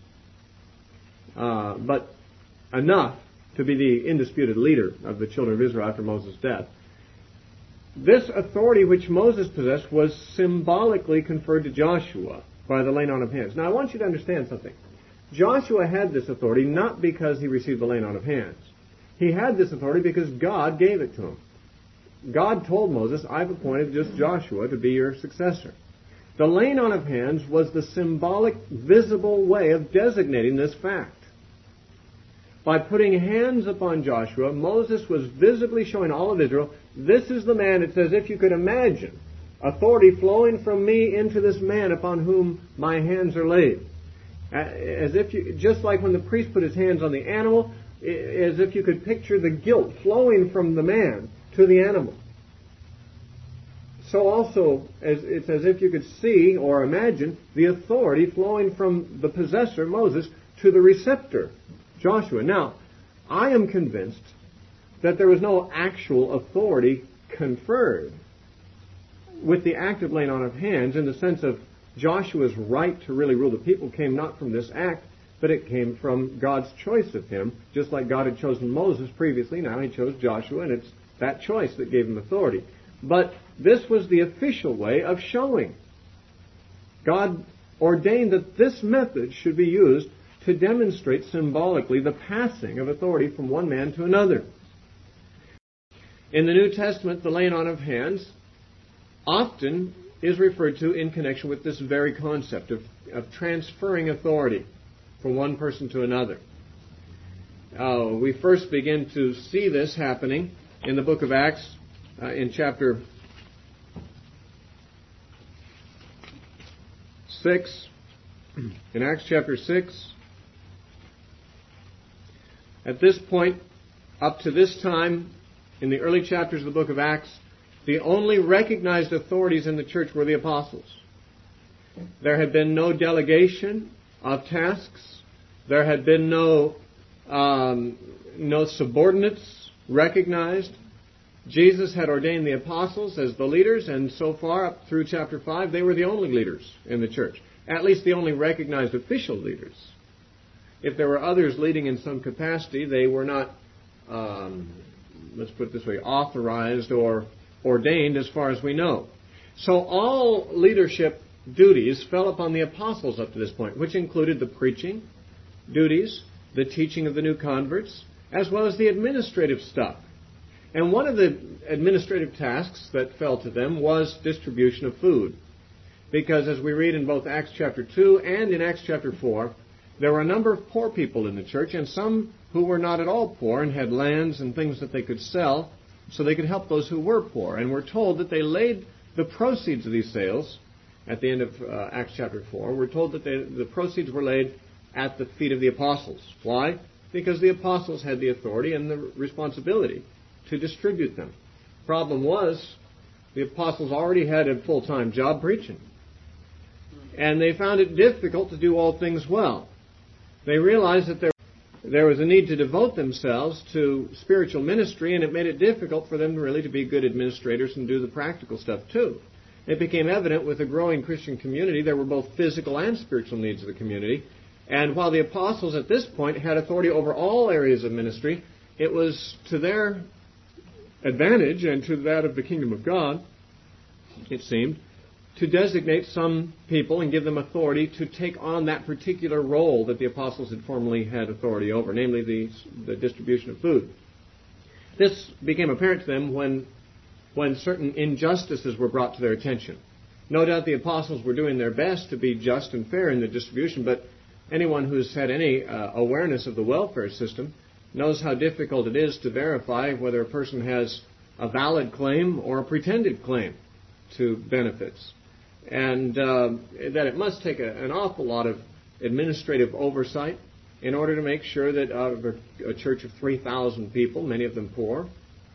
uh, but enough to be the indisputed leader of the children of Israel after Moses' death. This authority which Moses possessed was symbolically conferred to Joshua by the laying on of hands. Now I want you to understand something. Joshua had this authority not because he received the laying on of hands. He had this authority because God gave it to him. God told Moses, "I've appointed just Joshua to be your successor." The laying on of hands was the symbolic, visible way of designating this fact. By putting hands upon Joshua, Moses was visibly showing all of Israel, this is the man, it says, if you could imagine, authority flowing from me into this man upon whom my hands are laid. As if you, just like when the priest put his hands on the animal, as if you could picture the guilt flowing from the man to the animal. So also, as, it's as if you could see or imagine the authority flowing from the possessor, Moses, to the receptor, Joshua. Now, I am convinced that there was no actual authority conferred with the act of laying on of hands, in the sense of Joshua's right to really rule the people came not from this act, but it came from God's choice of him, just like God had chosen Moses previously. Now he chose Joshua, and it's that choice that gave him authority. But this was the official way of showing. God ordained that this method should be used to demonstrate symbolically the passing of authority from one man to another. In the New Testament, the laying on of hands often is referred to in connection with this very concept of, of transferring authority from one person to another. Uh, we first begin to see this happening in the book of Acts, uh, in chapter six. In Acts chapter six, at this point, up to this time, in the early chapters of the book of Acts, the only recognized authorities in the church were the apostles. There had been no delegation of tasks. There had been no um, no subordinates recognized. Jesus had ordained the apostles as the leaders, and so far, up through chapter five, they were the only leaders in the church. At least the only recognized official leaders. If there were others leading in some capacity, they were not, um, let's put it this way, authorized or ordained as far as we know. So all leadership duties fell upon the apostles up to this point, which included the preaching duties, the teaching of the new converts, as well as the administrative stuff. And one of the administrative tasks that fell to them was distribution of food. Because as we read in both Acts chapter two and in Acts chapter four, there were a number of poor people in the church, and some who were not at all poor and had lands and things that they could sell so they could help those who were poor. And we're told that they laid the proceeds of these sales at the end of uh, Acts chapter four. We're told that they, the proceeds were laid at the feet of the apostles. Why? Because the apostles had the authority and the responsibility to distribute them. Problem was, the apostles already had a full-time job preaching. And they found it difficult to do all things well. They realized that there, there was a need to devote themselves to spiritual ministry, and it made it difficult for them really to be good administrators and do the practical stuff too. It became evident with the growing Christian community there were both physical and spiritual needs of the community. And while the apostles at this point had authority over all areas of ministry, it was to their advantage and to that of the kingdom of God, it seemed, to designate some people and give them authority to take on that particular role that the apostles had formerly had authority over, namely the, the distribution of food. This became apparent to them when, when certain injustices were brought to their attention. No doubt the apostles were doing their best to be just and fair in the distribution, but anyone who's had any uh, awareness of the welfare system knows how difficult it is to verify whether a person has a valid claim or a pretended claim to benefits. And uh, that it must take a, an awful lot of administrative oversight in order to make sure that out of a, a church of three thousand people, many of them poor,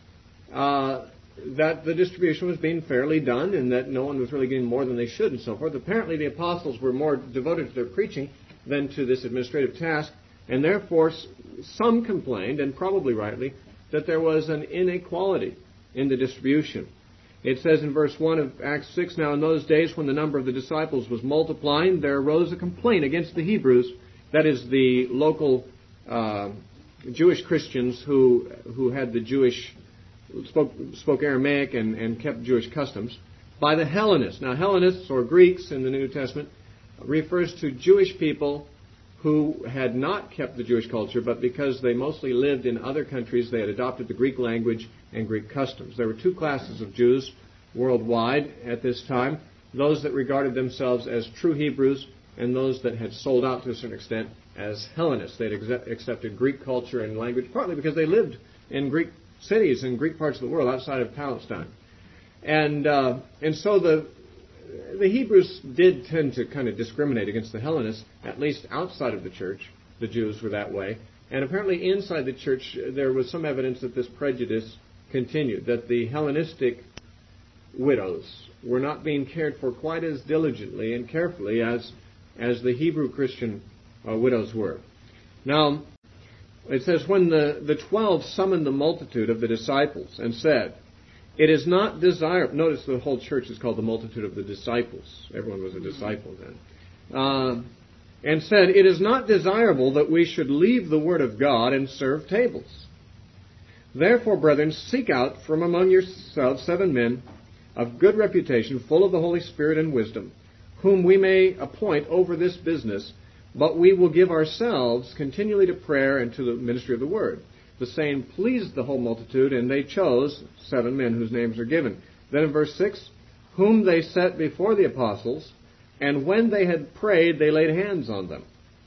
uh, that the distribution was being fairly done and that no one was really getting more than they should and so forth. Apparently the apostles were more devoted to their preaching than to this administrative task, and therefore some complained, and probably rightly, that there was an inequality in the distribution. It says in verse one of Acts six, "Now in those days when the number of the disciples was multiplying, there arose a complaint against the Hebrews," that is the local uh, Jewish Christians who who had the Jewish, spoke, spoke Aramaic and, and kept Jewish customs, "by the Hellenists." Now Hellenists, or Greeks in the New Testament, refers to Jewish people who had not kept the Jewish culture, but because they mostly lived in other countries, they had adopted the Greek language and Greek customs. There were two classes of Jews worldwide at this time: those that regarded themselves as true Hebrews and those that had sold out to a certain extent as Hellenists. They had ex- accepted Greek culture and language, partly because they lived in Greek cities and Greek parts of the world outside of Palestine. And uh, and so the the Hebrews did tend to kind of discriminate against the Hellenists, at least outside of the church. The Jews were that way. And apparently inside the church there was some evidence that this prejudice continued, that the Hellenistic widows were not being cared for quite as diligently and carefully as as the Hebrew Christian uh, widows were. Now, it says, when the, the twelve summoned the multitude of the disciples and said, it is not desirable. Notice the whole church is called the multitude of the disciples. Everyone was a disciple then. Uh, and said, it is not desirable that we should leave the word of God and serve tables. Therefore, brethren, seek out from among yourselves seven men of good reputation, full of the Holy Spirit and wisdom, whom we may appoint over this business, but we will give ourselves continually to prayer and to the ministry of the word. The saying pleased the whole multitude, and they chose seven men whose names are given. Then in verse six, whom they set before the apostles, and when they had prayed, they laid hands on them.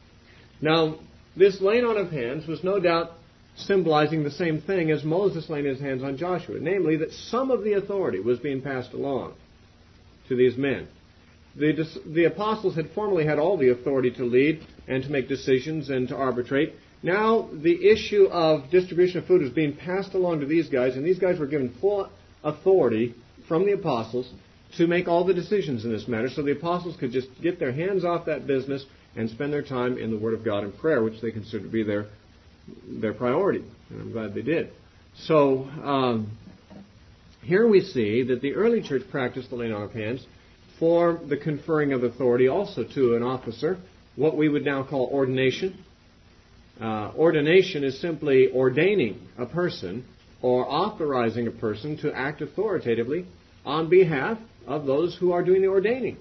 Now, this laying on of hands was no doubt symbolizing the same thing as Moses laying his hands on Joshua, namely that some of the authority was being passed along to these men. The, the apostles had formerly had all the authority to lead and to make decisions and to arbitrate. Now the issue of distribution of food was being passed along to these guys, and these guys were given full authority from the apostles to make all the decisions in this matter, so the apostles could just get their hands off that business and spend their time in the Word of God and prayer, which they considered to be their their priority, and I'm glad they did. So um, here we see that the early church practiced the laying on of hands for the conferring of authority also to an officer, what we would now call ordination. Uh, ordination is simply ordaining a person or authorizing a person to act authoritatively on behalf of those who are doing the ordaining.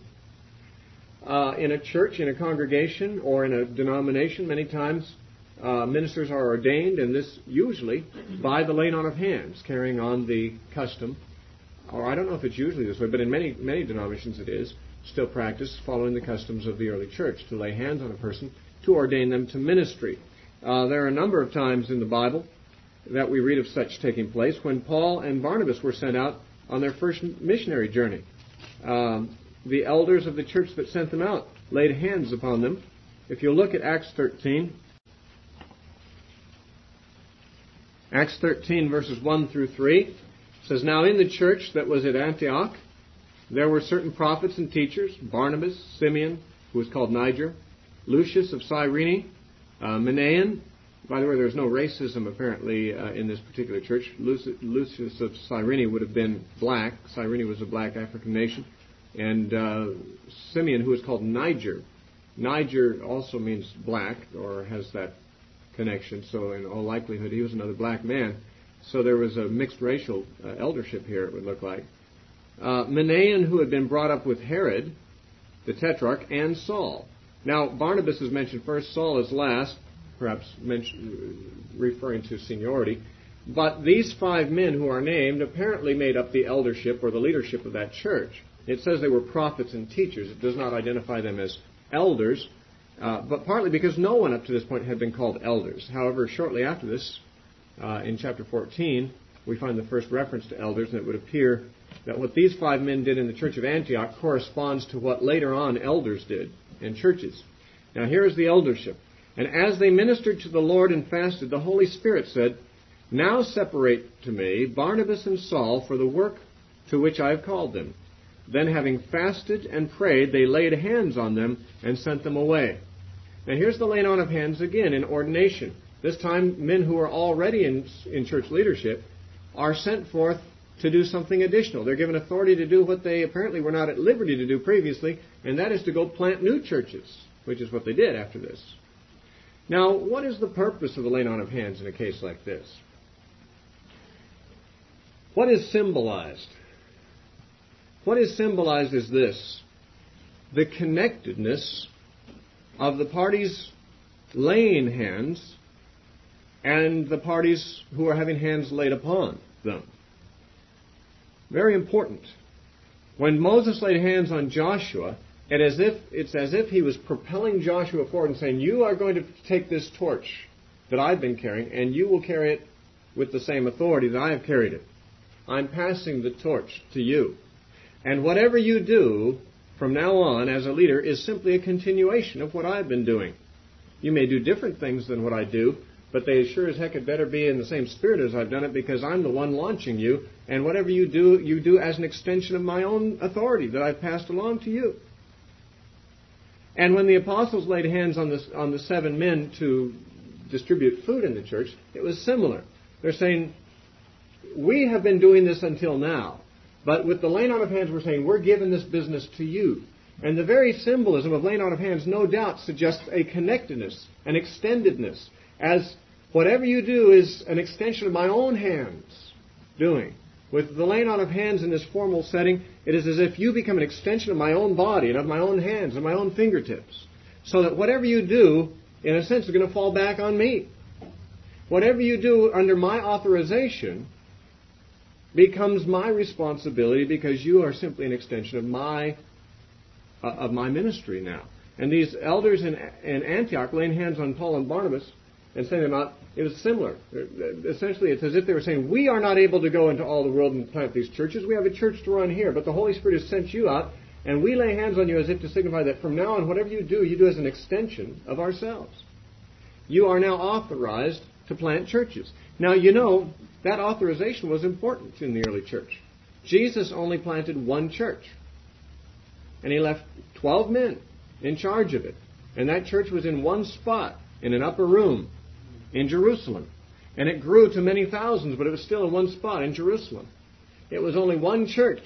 Uh, in a church, in a congregation, or in a denomination, many times uh, ministers are ordained, and this usually by the laying on of hands, carrying on the custom. Or I don't know if it's usually this way, but in many many denominations it is still practiced, following the customs of the early church, to lay hands on a person to ordain them to ministry. Uh, there are a number of times in the Bible that we read of such taking place. When Paul and Barnabas were sent out on their first missionary journey, um, the elders of the church that sent them out laid hands upon them. If you look at Acts thirteen, Acts thirteen verses one through three, it says, now in the church that was at Antioch, there were certain prophets and teachers, Barnabas, Simeon, who was called Niger, Lucius of Cyrene, uh, Manaen. By the way, there's no racism apparently uh, in this particular church. Lucius of Cyrene would have been black. Cyrene was a black African nation. And uh, Simeon, who is called Niger. Niger also means black, or has that connection. So in all likelihood, he was another black man. So there was a mixed racial uh, eldership here, it would look like. Uh, Manaen, who had been brought up with Herod, the Tetrarch, and Saul. Now, Barnabas is mentioned first, Saul is last, perhaps mention, referring to seniority. But these five men who are named apparently made up the eldership or the leadership of that church. It says they were prophets and teachers. It does not identify them as elders, uh, but partly because no one up to this point had been called elders. However, shortly after this, uh, in chapter fourteen, we find the first reference to elders, and it would appear that what these five men did in the church of Antioch corresponds to what later on elders did in churches. Now here is the eldership. And as they ministered to the Lord and fasted, the Holy Spirit said, now separate to me Barnabas and Saul for the work to which I have called them. Then having fasted and prayed, they laid hands on them and sent them away. Now here's the laying on of hands again in ordination. This time men who are already in, in church leadership are sent forth to do something additional. They're given authority to do what they apparently were not at liberty to do previously, and that is to go plant new churches, which is what they did after this. Now, what is the purpose of the laying on of hands in a case like this? What is symbolized? What is symbolized is this: the connectedness of the parties laying hands and the parties who are having hands laid upon them. Very important. When Moses laid hands on Joshua, it as if, it's as if he was propelling Joshua forward and saying, you are going to take this torch that I've been carrying, and you will carry it with the same authority that I have carried it. I'm passing the torch to you. And whatever you do from now on as a leader is simply a continuation of what I've been doing. You may do different things than what I do, but they sure as heck had better be in the same spirit as I've done it, because I'm the one launching you, and whatever you do, you do as an extension of my own authority that I've passed along to you. And when the apostles laid hands on the, on the seven men to distribute food in the church, it was similar. They're saying, we have been doing this until now, but with the laying on of hands, we're saying, we're giving this business to you. And the very symbolism of laying on of hands, no doubt, suggests a connectedness, an extendedness, as whatever you do is an extension of my own hands doing. With the laying on of hands in this formal setting, it is as if you become an extension of my own body and of my own hands and my own fingertips, so that whatever you do, in a sense, is going to fall back on me. Whatever you do under my authorization becomes my responsibility, because you are simply an extension of my uh, of my ministry now. And these elders in, in Antioch laying hands on Paul and Barnabas and sending them out, it was similar. Essentially, it's as if they were saying, we are not able to go into all the world and plant these churches. We have a church to run here, but the Holy Spirit has sent you out, and we lay hands on you as if to signify that from now on, whatever you do, you do as an extension of ourselves. You are now authorized to plant churches. Now, you know, that authorization was important in the early church. Jesus only planted one church, and he left twelve men in charge of it. And that church was in one spot, in an upper room, in Jerusalem. And it grew to many thousands, but it was still in one spot in Jerusalem. It was only one church.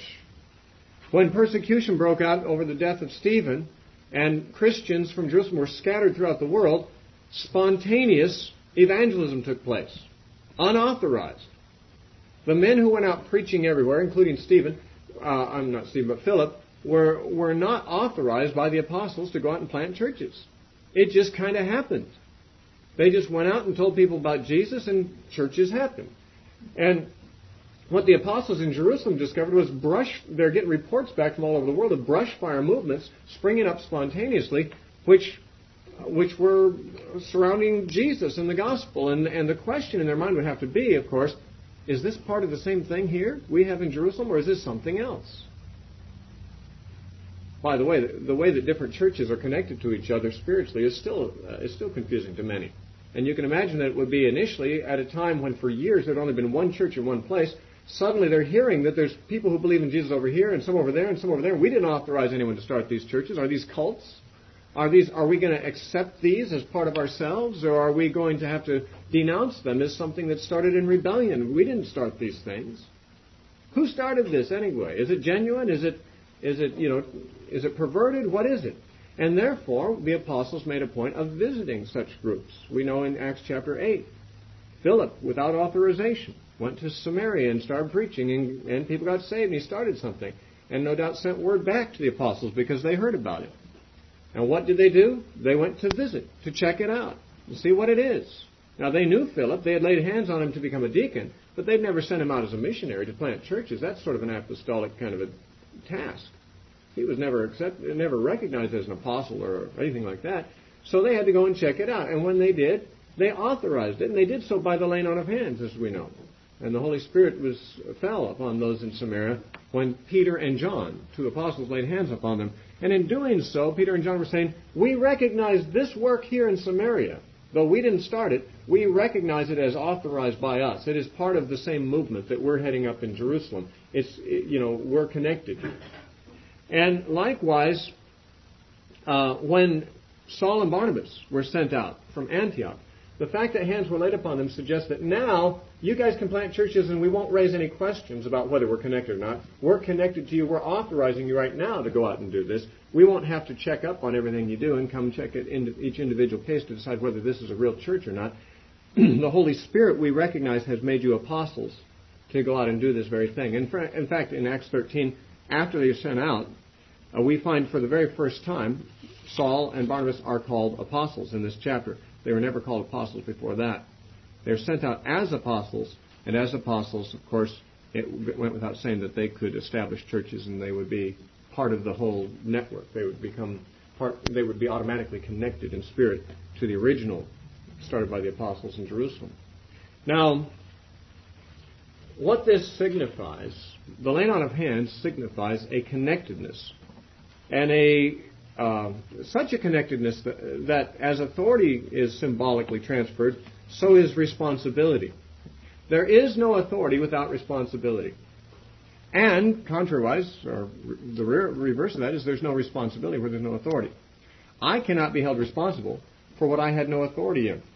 When persecution broke out over the death of Stephen, and Christians from Jerusalem were scattered throughout the world, spontaneous evangelism took place, unauthorized. The men who went out preaching everywhere, including Stephen, uh, I'm not Stephen, but Philip, were, were not authorized by the apostles to go out and plant churches. It just kind of happened. They just went out and told people about Jesus, and churches happened. And what the apostles in Jerusalem discovered was brush, they're getting reports back from all over the world of brush fire movements springing up spontaneously, which which were surrounding Jesus and the gospel. And, and the question in their mind would have to be, of course, is this part of the same thing here we have in Jerusalem, or is this something else? By the way, the, the way that different churches are connected to each other spiritually is still uh, is still confusing to many. And you can imagine that it would be initially at a time when for years there had only been one church in one place. Suddenly they're hearing that there's people who believe in Jesus over here and some over there and some over there. We didn't authorize anyone to start these churches. Are these cults? Are these? Are we going to accept these as part of ourselves, or are we going to have to denounce them as something that started in rebellion? We didn't start these things. Who started this anyway? Is it genuine? Is it, is it, you know, is it perverted? What is it? And therefore, the apostles made a point of visiting such groups. We know in Acts chapter eight, Philip, without authorization, went to Samaria and started preaching, and, and people got saved, and he started something. And no doubt sent word back to the apostles because they heard about it. And what did they do? They went to visit, to check it out, to see what it is. Now, they knew Philip. They had laid hands on him to become a deacon, but they'd never sent him out as a missionary to plant churches. That's sort of an apostolic kind of a task. He was never accepted, never recognized as an apostle or anything like that. So they had to go and check it out. And when they did, they authorized it, and they did so by the laying on of hands, as we know. And the Holy Spirit was fell upon those in Samaria when Peter and John, two apostles, laid hands upon them. And in doing so, Peter and John were saying, we recognize this work here in Samaria. Though we didn't start it, we recognize it as authorized by us. It is part of the same movement that we're heading up in Jerusalem. It's, you know, we're connected. And likewise, uh, when Saul and Barnabas were sent out from Antioch, the fact that hands were laid upon them suggests that now you guys can plant churches and we won't raise any questions about whether we're connected or not. We're connected to you. We're authorizing you right now to go out and do this. We won't have to check up on everything you do and come check it in each individual case to decide whether this is a real church or not. The Holy Spirit, we recognize, has made you apostles to go out and do this very thing. In, in fact, in Acts thirteen, after they are sent out, uh, we find for the very first time Saul and Barnabas are called apostles in this chapter. They were never called apostles before that. They're sent out as apostles, and as apostles, of course, it went without saying that they could establish churches and they would be part of the whole network. They would become part. They would be automatically connected in spirit to the original started by the apostles in Jerusalem. Now, what this signifies, the laying on of hands signifies a connectedness, and a uh, such a connectedness that, that as authority is symbolically transferred, so is responsibility. There is no authority without responsibility. And, contrariwise, or the reverse of that is there's no responsibility where there's no authority. I cannot be held responsible for what I had no authority in.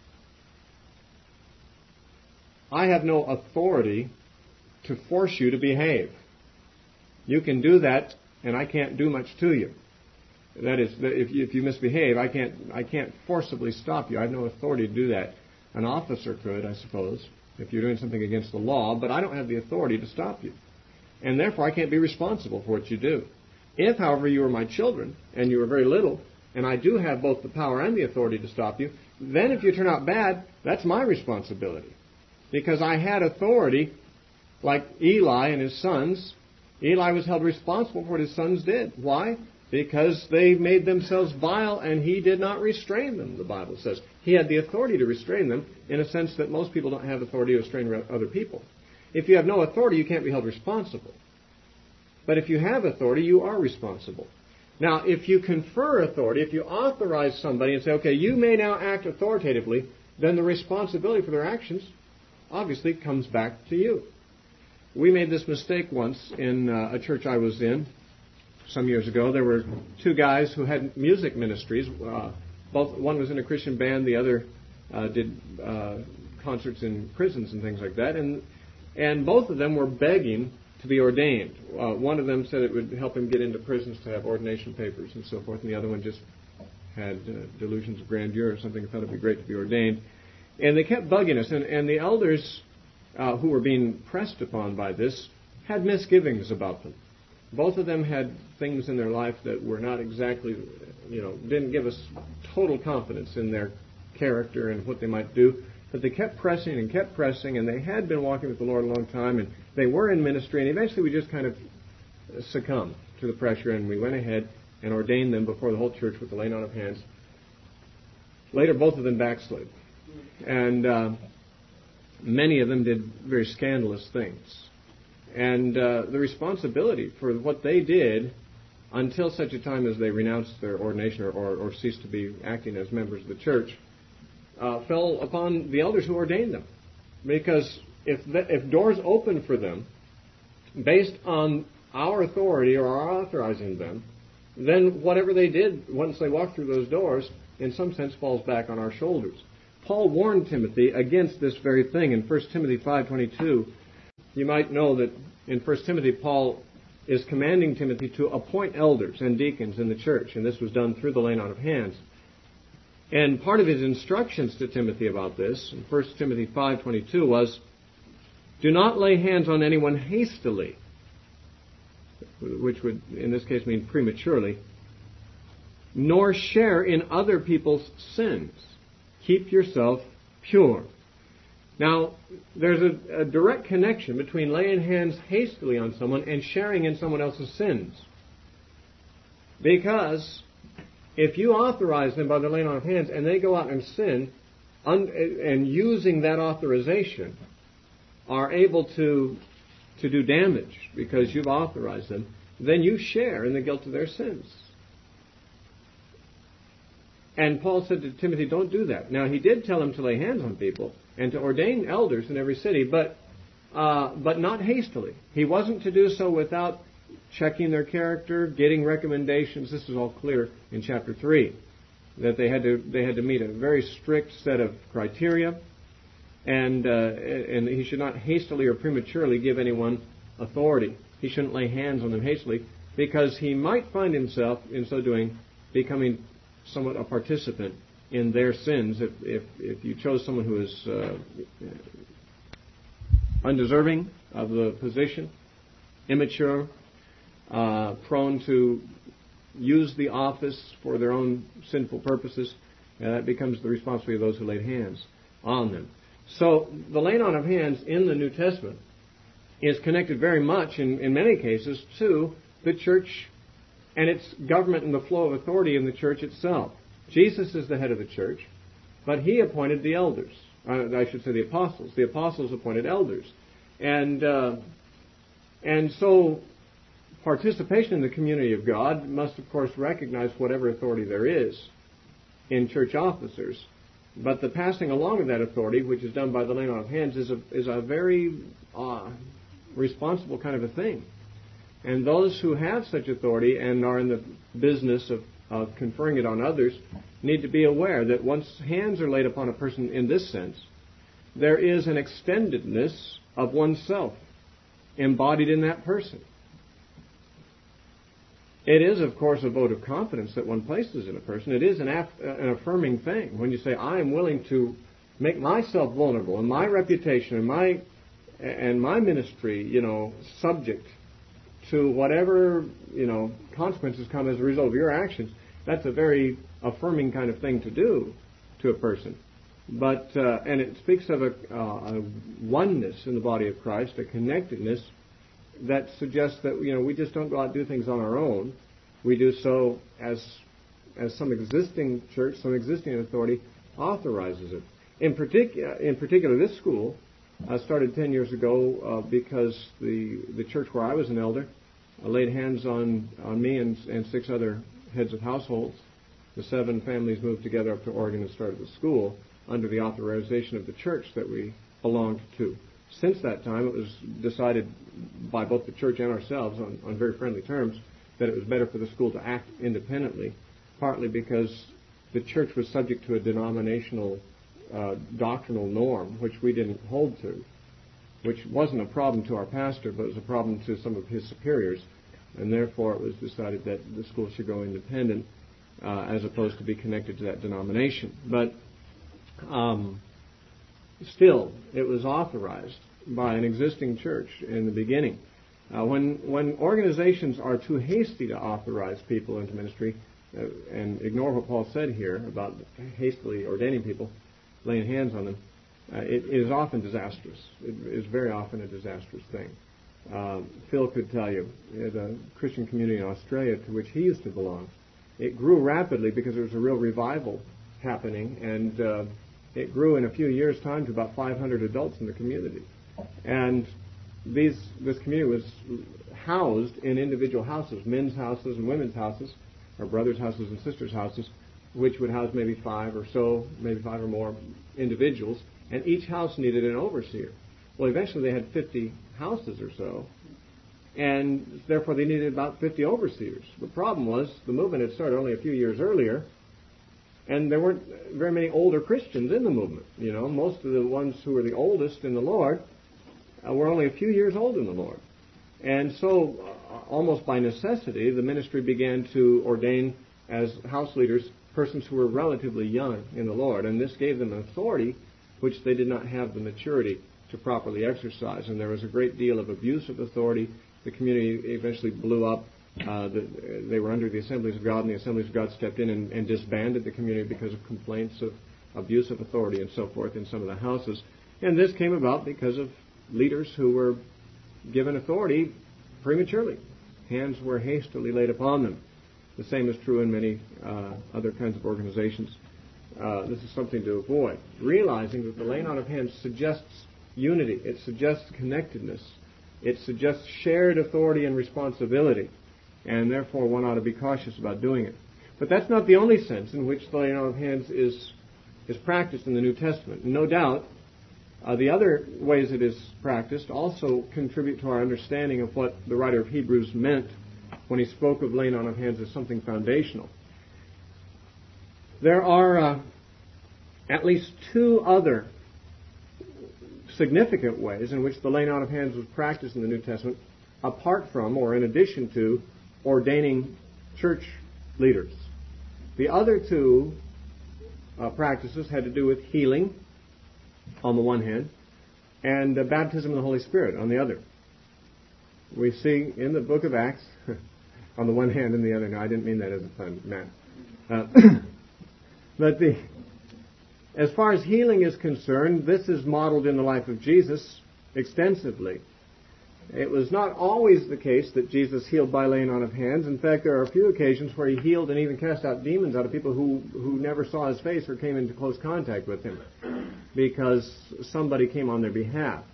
I have no authority to force you to behave. You can do that, and I can't do much to you. That is, if you, if you misbehave, I can't I can't forcibly stop you. I have no authority to do that. An officer could, I suppose, if you're doing something against the law, but I don't have the authority to stop you. And therefore, I can't be responsible for what you do. If, however, you were my children, and you were very little, and I do have both the power and the authority to stop you, then if you turn out bad, that's my responsibility. Because I had authority, like Eli and his sons. Eli was held responsible for what his sons did. Why? Because they made themselves vile, and he did not restrain them, the Bible says. He had the authority to restrain them, in a sense that most people don't have authority to restrain other people. If you have no authority, you can't be held responsible. But if you have authority, you are responsible. Now, if you confer authority, if you authorize somebody and say, okay, you may now act authoritatively, then the responsibility for their actions obviously comes back to you. We made this mistake once in uh, a church I was in some years ago. There were two guys who had music ministries. Uh, both one was in a Christian band, the other uh, did uh, concerts in prisons and things like that. And and both of them were begging to be ordained. Uh, one of them said it would help him get into prisons to have ordination papers and so forth, and the other one just had uh, delusions of grandeur or something, thought it would be great to be ordained. And they kept bugging us, and, and the elders uh, who were being pressed upon by this had misgivings about them. Both of them had things in their life that were not exactly, you know, didn't give us total confidence in their character and what they might do. But they kept pressing and kept pressing, and they had been walking with the Lord a long time, and they were in ministry, and eventually we just kind of succumbed to the pressure, and we went ahead and ordained them before the whole church with the laying on of hands. Later, both of them backslid. And uh, many of them did very scandalous things. And uh, the responsibility for what they did until such a time as they renounced their ordination or, or, or ceased to be acting as members of the church uh, fell upon the elders who ordained them. Because if, the, if doors open for them based on our authority or our authorizing them, then whatever they did once they walked through those doors, in some sense, falls back on our shoulders. Paul warned Timothy against this very thing in First Timothy five twenty-two. You might know that in First Timothy, Paul is commanding Timothy to appoint elders and deacons in the church, and this was done through the laying on of hands. And part of his instructions to Timothy about this, in First Timothy five twenty-two, was, do not lay hands on anyone hastily, which would in this case mean prematurely, nor share in other people's sins. Keep yourself pure. Now, there's a, a direct connection between laying hands hastily on someone and sharing in someone else's sins. Because if you authorize them by the laying on of hands and they go out and sin, un, and using that authorization are able to, to do damage because you've authorized them, then you share in the guilt of their sins. And Paul said to Timothy, don't do that. Now, he did tell him to lay hands on people and to ordain elders in every city, but uh, but not hastily. He wasn't to do so without checking their character, getting recommendations. This is all clear in chapter three, that they had to they had to meet a very strict set of criteria, and uh, and he should not hastily or prematurely give anyone authority. He shouldn't lay hands on them hastily, because he might find himself, in so doing, becoming somewhat a participant in their sins if if, if you chose someone who is uh, undeserving of the position, immature, uh, prone to use the office for their own sinful purposes, and that becomes the responsibility of those who laid hands on them. So the laying on of hands in the New Testament is connected very much, in, in many cases, to the church and its government and the flow of authority in the church itself. Jesus is the head of the church, but he appointed the elders. Uh, I should say the apostles. The apostles appointed elders. And uh, and so participation in the community of God must, of course, recognize whatever authority there is in church officers. But the passing along of that authority, which is done by the laying on of hands, is a, is a very uh, responsible kind of a thing. And those who have such authority and are in the business of, of conferring it on others need to be aware that once hands are laid upon a person in this sense, there is an extendedness of oneself embodied in that person. It is, of course, a vote of confidence that one places in a person. It is an, aff- an affirming thing when you say, I am willing to make myself vulnerable and my reputation and my and my ministry, you know, subject to whatever, you know, consequences come as a result of your actions. That's a very affirming kind of thing to do to a person. But uh, and it speaks of a, uh, a oneness in the body of Christ, a connectedness that suggests that, you know, we just don't go out and do things on our own. We do so as as some existing church, some existing authority authorizes it. In particular, in particular, this school uh, started ten years ago uh, because the the church where I was an elder uh, laid hands on on me and, and six other heads of households. The seven families moved together up to Oregon and started the school under the authorization of the church that we belonged to. Since that time, it was decided by both the church and ourselves on, on very friendly terms that it was better for the school to act independently, partly because the church was subject to a denominational uh, doctrinal norm, which we didn't hold to, which wasn't a problem to our pastor, but was a problem to some of his superiors, and therefore it was decided that the school should go independent uh, as opposed to be connected to that denomination. But um, still, it was authorized by an existing church in the beginning. Uh, when when organizations are too hasty to authorize people into ministry, uh, and ignore what Paul said here about hastily ordaining people, laying hands on them, uh, it is often disastrous. It is very often a disastrous thing. Uh, Phil could tell you, the Christian community in Australia to which he used to belong, it grew rapidly because there was a real revival happening, and uh, it grew in a few years' time to about five hundred adults in the community. And these this community was housed in individual houses, men's houses and women's houses, or brothers' houses and sisters' houses, which would house maybe five or so, maybe five or more individuals, and each house needed an overseer. Well, eventually they had fifty houses or so, and therefore they needed about fifty overseers. The problem was the movement had started only a few years earlier, and there weren't very many older Christians in the movement. You know, most of the ones who were the oldest in the Lord uh, were only a few years old in the Lord. And so, uh, almost by necessity, the ministry began to ordain as house leaders persons who were relatively young in the Lord. And this gave them an authority which they did not have the maturity to properly exercise. And there was a great deal of abuse of authority. The community eventually blew up. Uh, the, they were under the Assemblies of God, and the Assemblies of God stepped in and, and disbanded the community because of complaints of abuse of authority and so forth in some of the houses. And this came about because of leaders who were given authority prematurely. Hands were hastily laid upon them. The same is true in many uh, other kinds of organizations. Uh, this is something to avoid. Realizing that the laying on of hands suggests unity. It suggests connectedness. It suggests shared authority and responsibility. And therefore one ought to be cautious about doing it. But that's not the only sense in which the laying on of hands is is practiced in the New Testament. No doubt, uh, the other ways it is practiced also contribute to our understanding of what the writer of Hebrews meant when he spoke of laying on of hands as something foundational. There are uh, at least two other significant ways in which the laying on of hands was practiced in the New Testament, apart from or in addition to ordaining church leaders. The other two uh, practices had to do with healing on the one hand and uh, baptism in the Holy Spirit on the other. We see in the book of Acts, on the one hand and the other. No, I didn't mean that as a fun man. Uh, but the, as far as healing is concerned, this is modeled in the life of Jesus extensively. It was not always the case that Jesus healed by laying on of hands. In fact, there are a few occasions where he healed and even cast out demons out of people who, who never saw his face or came into close contact with him because somebody came on their behalf.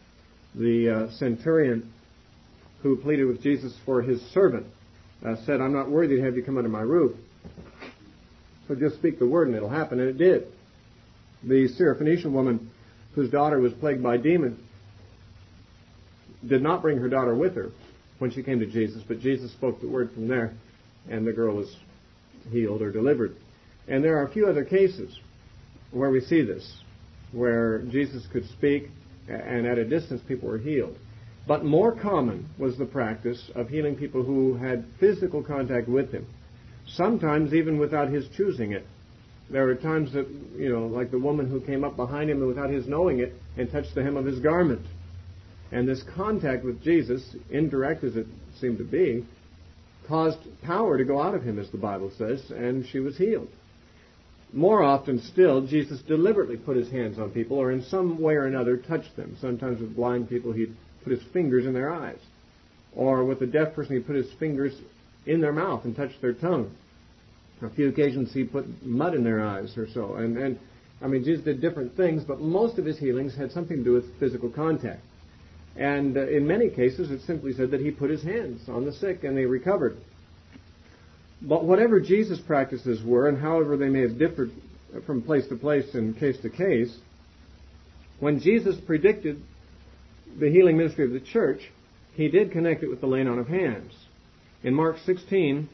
The uh, centurion who pleaded with Jesus for his servant uh, said, I'm not worthy to have you come under my roof. So just speak the word and it'll happen. And it did. The Syrophoenician woman whose daughter was plagued by demons did not bring her daughter with her when she came to Jesus, but Jesus spoke the word from there, and the girl was healed or delivered. And there are a few other cases where we see this, where Jesus could speak, and at a distance people were healed. But more common was the practice of healing people who had physical contact with him, sometimes even without his choosing it. There were times that, you know, like the woman who came up behind him without his knowing it and touched the hem of his garment. And this contact with Jesus, indirect as it seemed to be, caused power to go out of him, as the Bible says, and she was healed. More often still, Jesus deliberately put his hands on people or in some way or another touched them. Sometimes with blind people, he'd put his fingers in their eyes. Or with a deaf person, he'd put his fingers in their mouth and touch their tongue. On a few occasions, he put mud in their eyes or so. And, and, I mean, Jesus did different things, but most of his healings had something to do with physical contact. And uh, in many cases, it simply said that he put his hands on the sick and they recovered. But whatever Jesus' practices were, and however they may have differed from place to place and case to case, when Jesus predicted the healing ministry of the church, he did connect it with the laying on of hands. In Mark sixteen,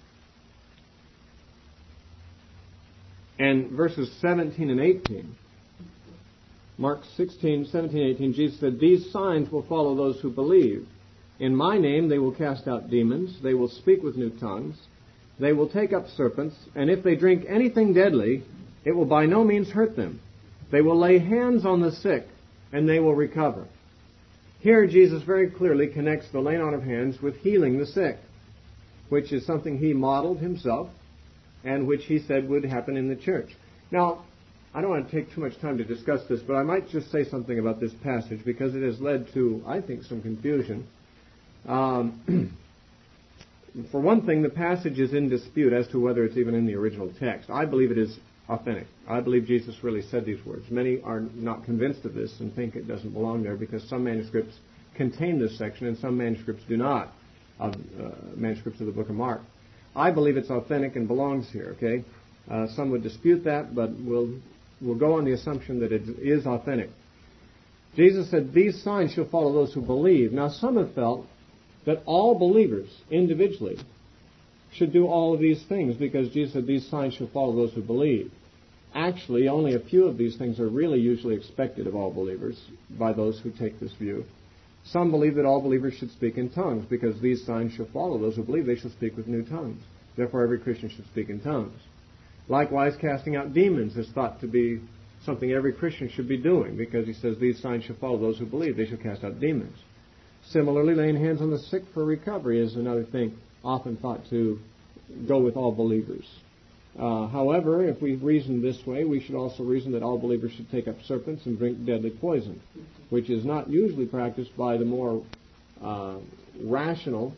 and verses seventeen and eighteen, Mark sixteen, seventeen, eighteen, Jesus said, these signs will follow those who believe. In my name they will cast out demons, they will speak with new tongues, they will take up serpents, and if they drink anything deadly, it will by no means hurt them. They will lay hands on the sick, and they will recover. Here Jesus very clearly connects the laying on of hands with healing the sick, which is something he modeled himself, and which he said would happen in the church. Now, I don't want to take too much time to discuss this, but I might just say something about this passage because it has led to, I think, some confusion. Um, for one thing, the passage is in dispute as to whether it's even in the original text. I believe it is authentic. I believe Jesus really said these words. Many are not convinced of this and think it doesn't belong there because some manuscripts contain this section and some manuscripts do not, of uh, manuscripts of the book of Mark. I believe it's authentic and belongs here, okay? Uh, some would dispute that, but we'll, we'll go on the assumption that it is authentic. Jesus said, these signs shall follow those who believe. Now, some have felt that all believers, individually, should do all of these things because Jesus said, these signs shall follow those who believe. Actually, only a few of these things are really usually expected of all believers by those who take this view. Some believe that all believers should speak in tongues because these signs shall follow those who believe. They shall speak with new tongues. Therefore, every Christian should speak in tongues. Likewise, casting out demons is thought to be something every Christian should be doing because he says these signs shall follow those who believe. They shall cast out demons. Similarly, laying hands on the sick for recovery is another thing often thought to go with all believers. Uh, however, if we reason this way, we should also reason that all believers should take up serpents and drink deadly poison, which is not usually practiced by the more uh, rational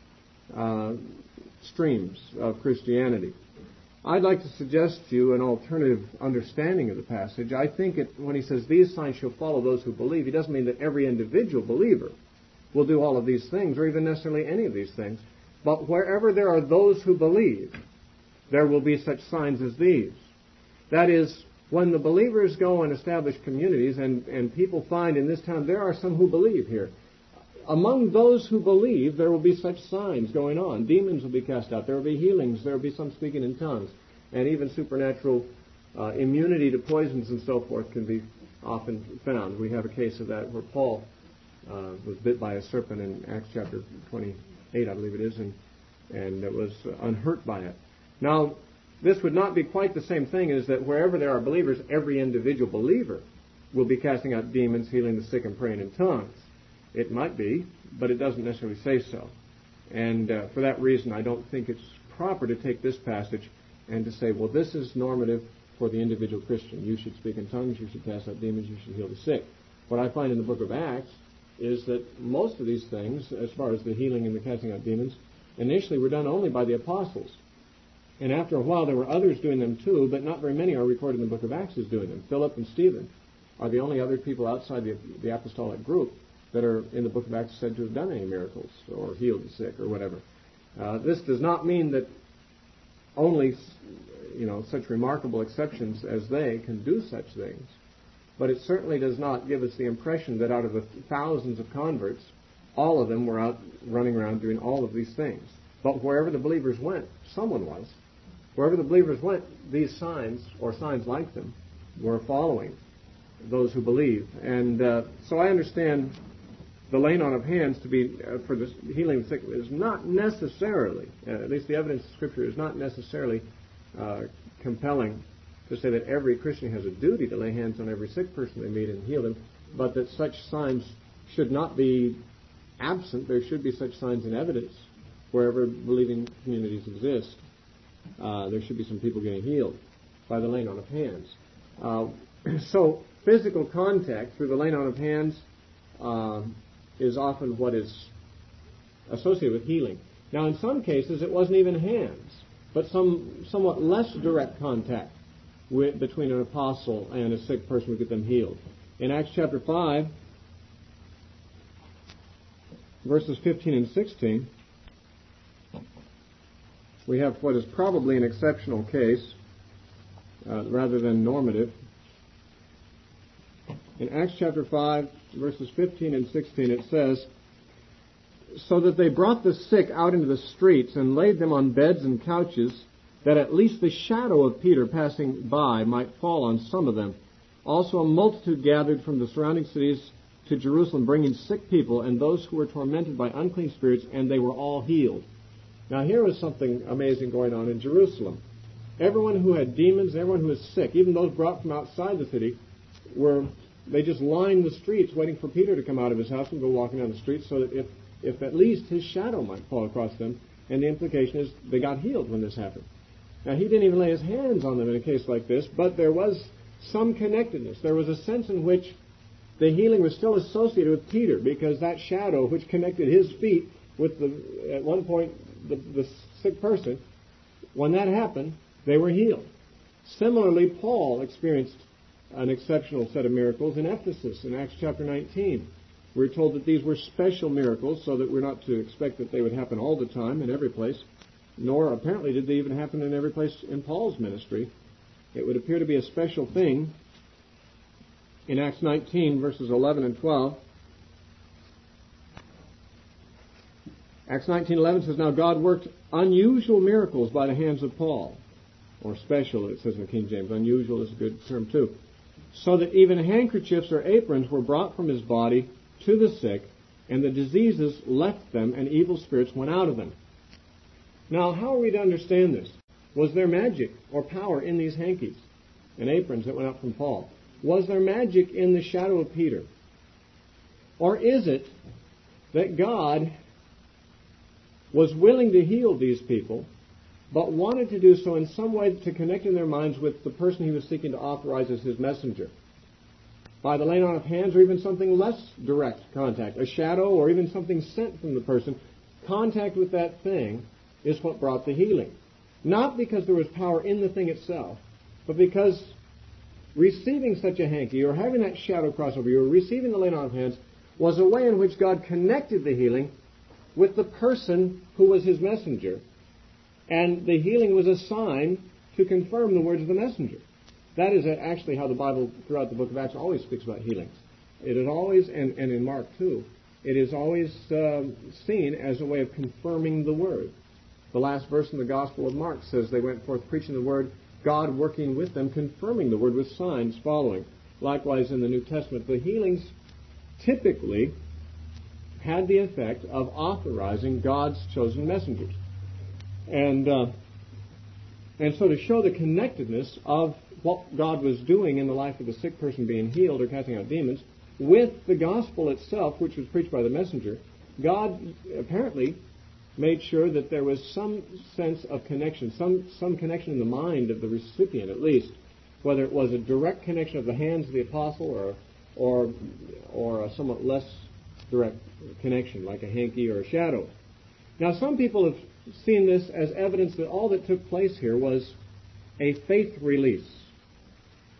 uh, streams of Christianity. I'd like to suggest to you an alternative understanding of the passage. I think it, when he says, these signs shall follow those who believe, he doesn't mean that every individual believer will do all of these things, or even necessarily any of these things. But wherever there are those who believe, there will be such signs as these. That is, when the believers go and establish communities, and, and people find in this town there are some who believe here, among those who believe, there will be such signs going on. Demons will be cast out. There will be healings. There will be some speaking in tongues. And even supernatural uh, immunity to poisons and so forth can be often found. We have a case of that where Paul uh, was bit by a serpent in Acts chapter twenty-eight, I believe it is, and, and it was unhurt by it. Now, this would not be quite the same thing as that wherever there are believers, every individual believer will be casting out demons, healing the sick, and praying in tongues. It might be, but it doesn't necessarily say so. And uh, for that reason, I don't think it's proper to take this passage and to say, well, this is normative for the individual Christian. You should speak in tongues, you should cast out demons, you should heal the sick. What I find in the book of Acts is that most of these things, as far as the healing and the casting out demons, initially were done only by the apostles. And after a while, there were others doing them too, but not very many are recorded in the book of Acts as doing them. Philip and Stephen are the only other people outside the, the apostolic group that are in the book of Acts said to have done any miracles or healed the sick or whatever. Uh, this does not mean that only, you know, such remarkable exceptions as they can do such things, but it certainly does not give us the impression that out of the thousands of converts, all of them were out running around doing all of these things. But wherever the believers went, someone was. Wherever the believers went, these signs, or signs like them, were following those who believe. And uh, so I understand the laying on of hands to be uh, for the healing of the sick is not necessarily, uh, at least the evidence of Scripture is not necessarily uh, compelling to say that every Christian has a duty to lay hands on every sick person they meet and heal them, but that such signs should not be absent. There should be such signs and evidence wherever believing communities exist. Uh, there should be some people getting healed by the laying on of hands. Uh, so physical contact through the laying on of hands uh, is often what is associated with healing. Now, in some cases, it wasn't even hands, but some somewhat less direct contact with, between an apostle and a sick person would get them healed. In Acts chapter five, verses fifteen and sixteen, we have what is probably an exceptional case uh, rather than normative. In Acts chapter five, verses fifteen and sixteen, it says, "So that they brought the sick out into the streets and laid them on beds and couches, that at least the shadow of Peter passing by might fall on some of them. Also a multitude gathered from the surrounding cities to Jerusalem, bringing sick people and those who were tormented by unclean spirits, and they were all healed." Now here was something amazing going on in Jerusalem. Everyone who had demons, everyone who was sick, even those brought from outside the city, were they just lined the streets waiting for Peter to come out of his house and go walking down the streets so that if, if at least his shadow might fall across them. And the implication is they got healed when this happened. Now, he didn't even lay his hands on them in a case like this, but there was some connectedness. There was a sense in which the healing was still associated with Peter, because that shadow which connected his feet with, the at one point, the, the sick person, when that happened, they were healed. Similarly, Paul experienced an exceptional set of miracles in Ephesus in Acts chapter nineteen. We're told that these were special miracles, so that we're not to expect that they would happen all the time in every place, nor apparently did they even happen in every place in Paul's ministry. It would appear to be a special thing. In Acts nineteen, verses eleven and twelve, Acts nineteen eleven says, "Now God worked unusual miracles by the hands of Paul." Or special, it says in the King James. Unusual is a good term too. "So that even handkerchiefs or aprons were brought from his body to the sick, and the diseases left them, and evil spirits went out of them." Now, how are we to understand this? Was there magic or power in these hankies and aprons that went out from Paul? Was there magic in the shadow of Peter? Or is it that God was willing to heal these people, but wanted to do so in some way to connect in their minds with the person he was seeking to authorize as his messenger? By the laying on of hands, or even something less direct contact, a shadow, or even something sent from the person, contact with that thing is what brought the healing. Not because there was power in the thing itself, but because receiving such a hanky, or having that shadow cross over you, or receiving the laying on of hands, was a way in which God connected the healing with the person who was his messenger. And the healing was a sign to confirm the words of the messenger. That is actually how the Bible, throughout the book of Acts, always speaks about healings. It is always, and, and in Mark too, it is always uh, seen as a way of confirming the word. The last verse in the Gospel of Mark says they went forth preaching the word, God working with them, confirming the word with signs following. Likewise, in the New Testament, the healings typically had the effect of authorizing God's chosen messengers. And uh, and so to show the connectedness of what God was doing in the life of the sick person being healed or casting out demons with the gospel itself, which was preached by the messenger, God apparently made sure that there was some sense of connection, some, some connection in the mind of the recipient at least, whether it was a direct connection of the hands of the apostle or or or a somewhat less direct connection, like a hanky or a shadow. Now, some people have seen this as evidence that all that took place here was a faith release.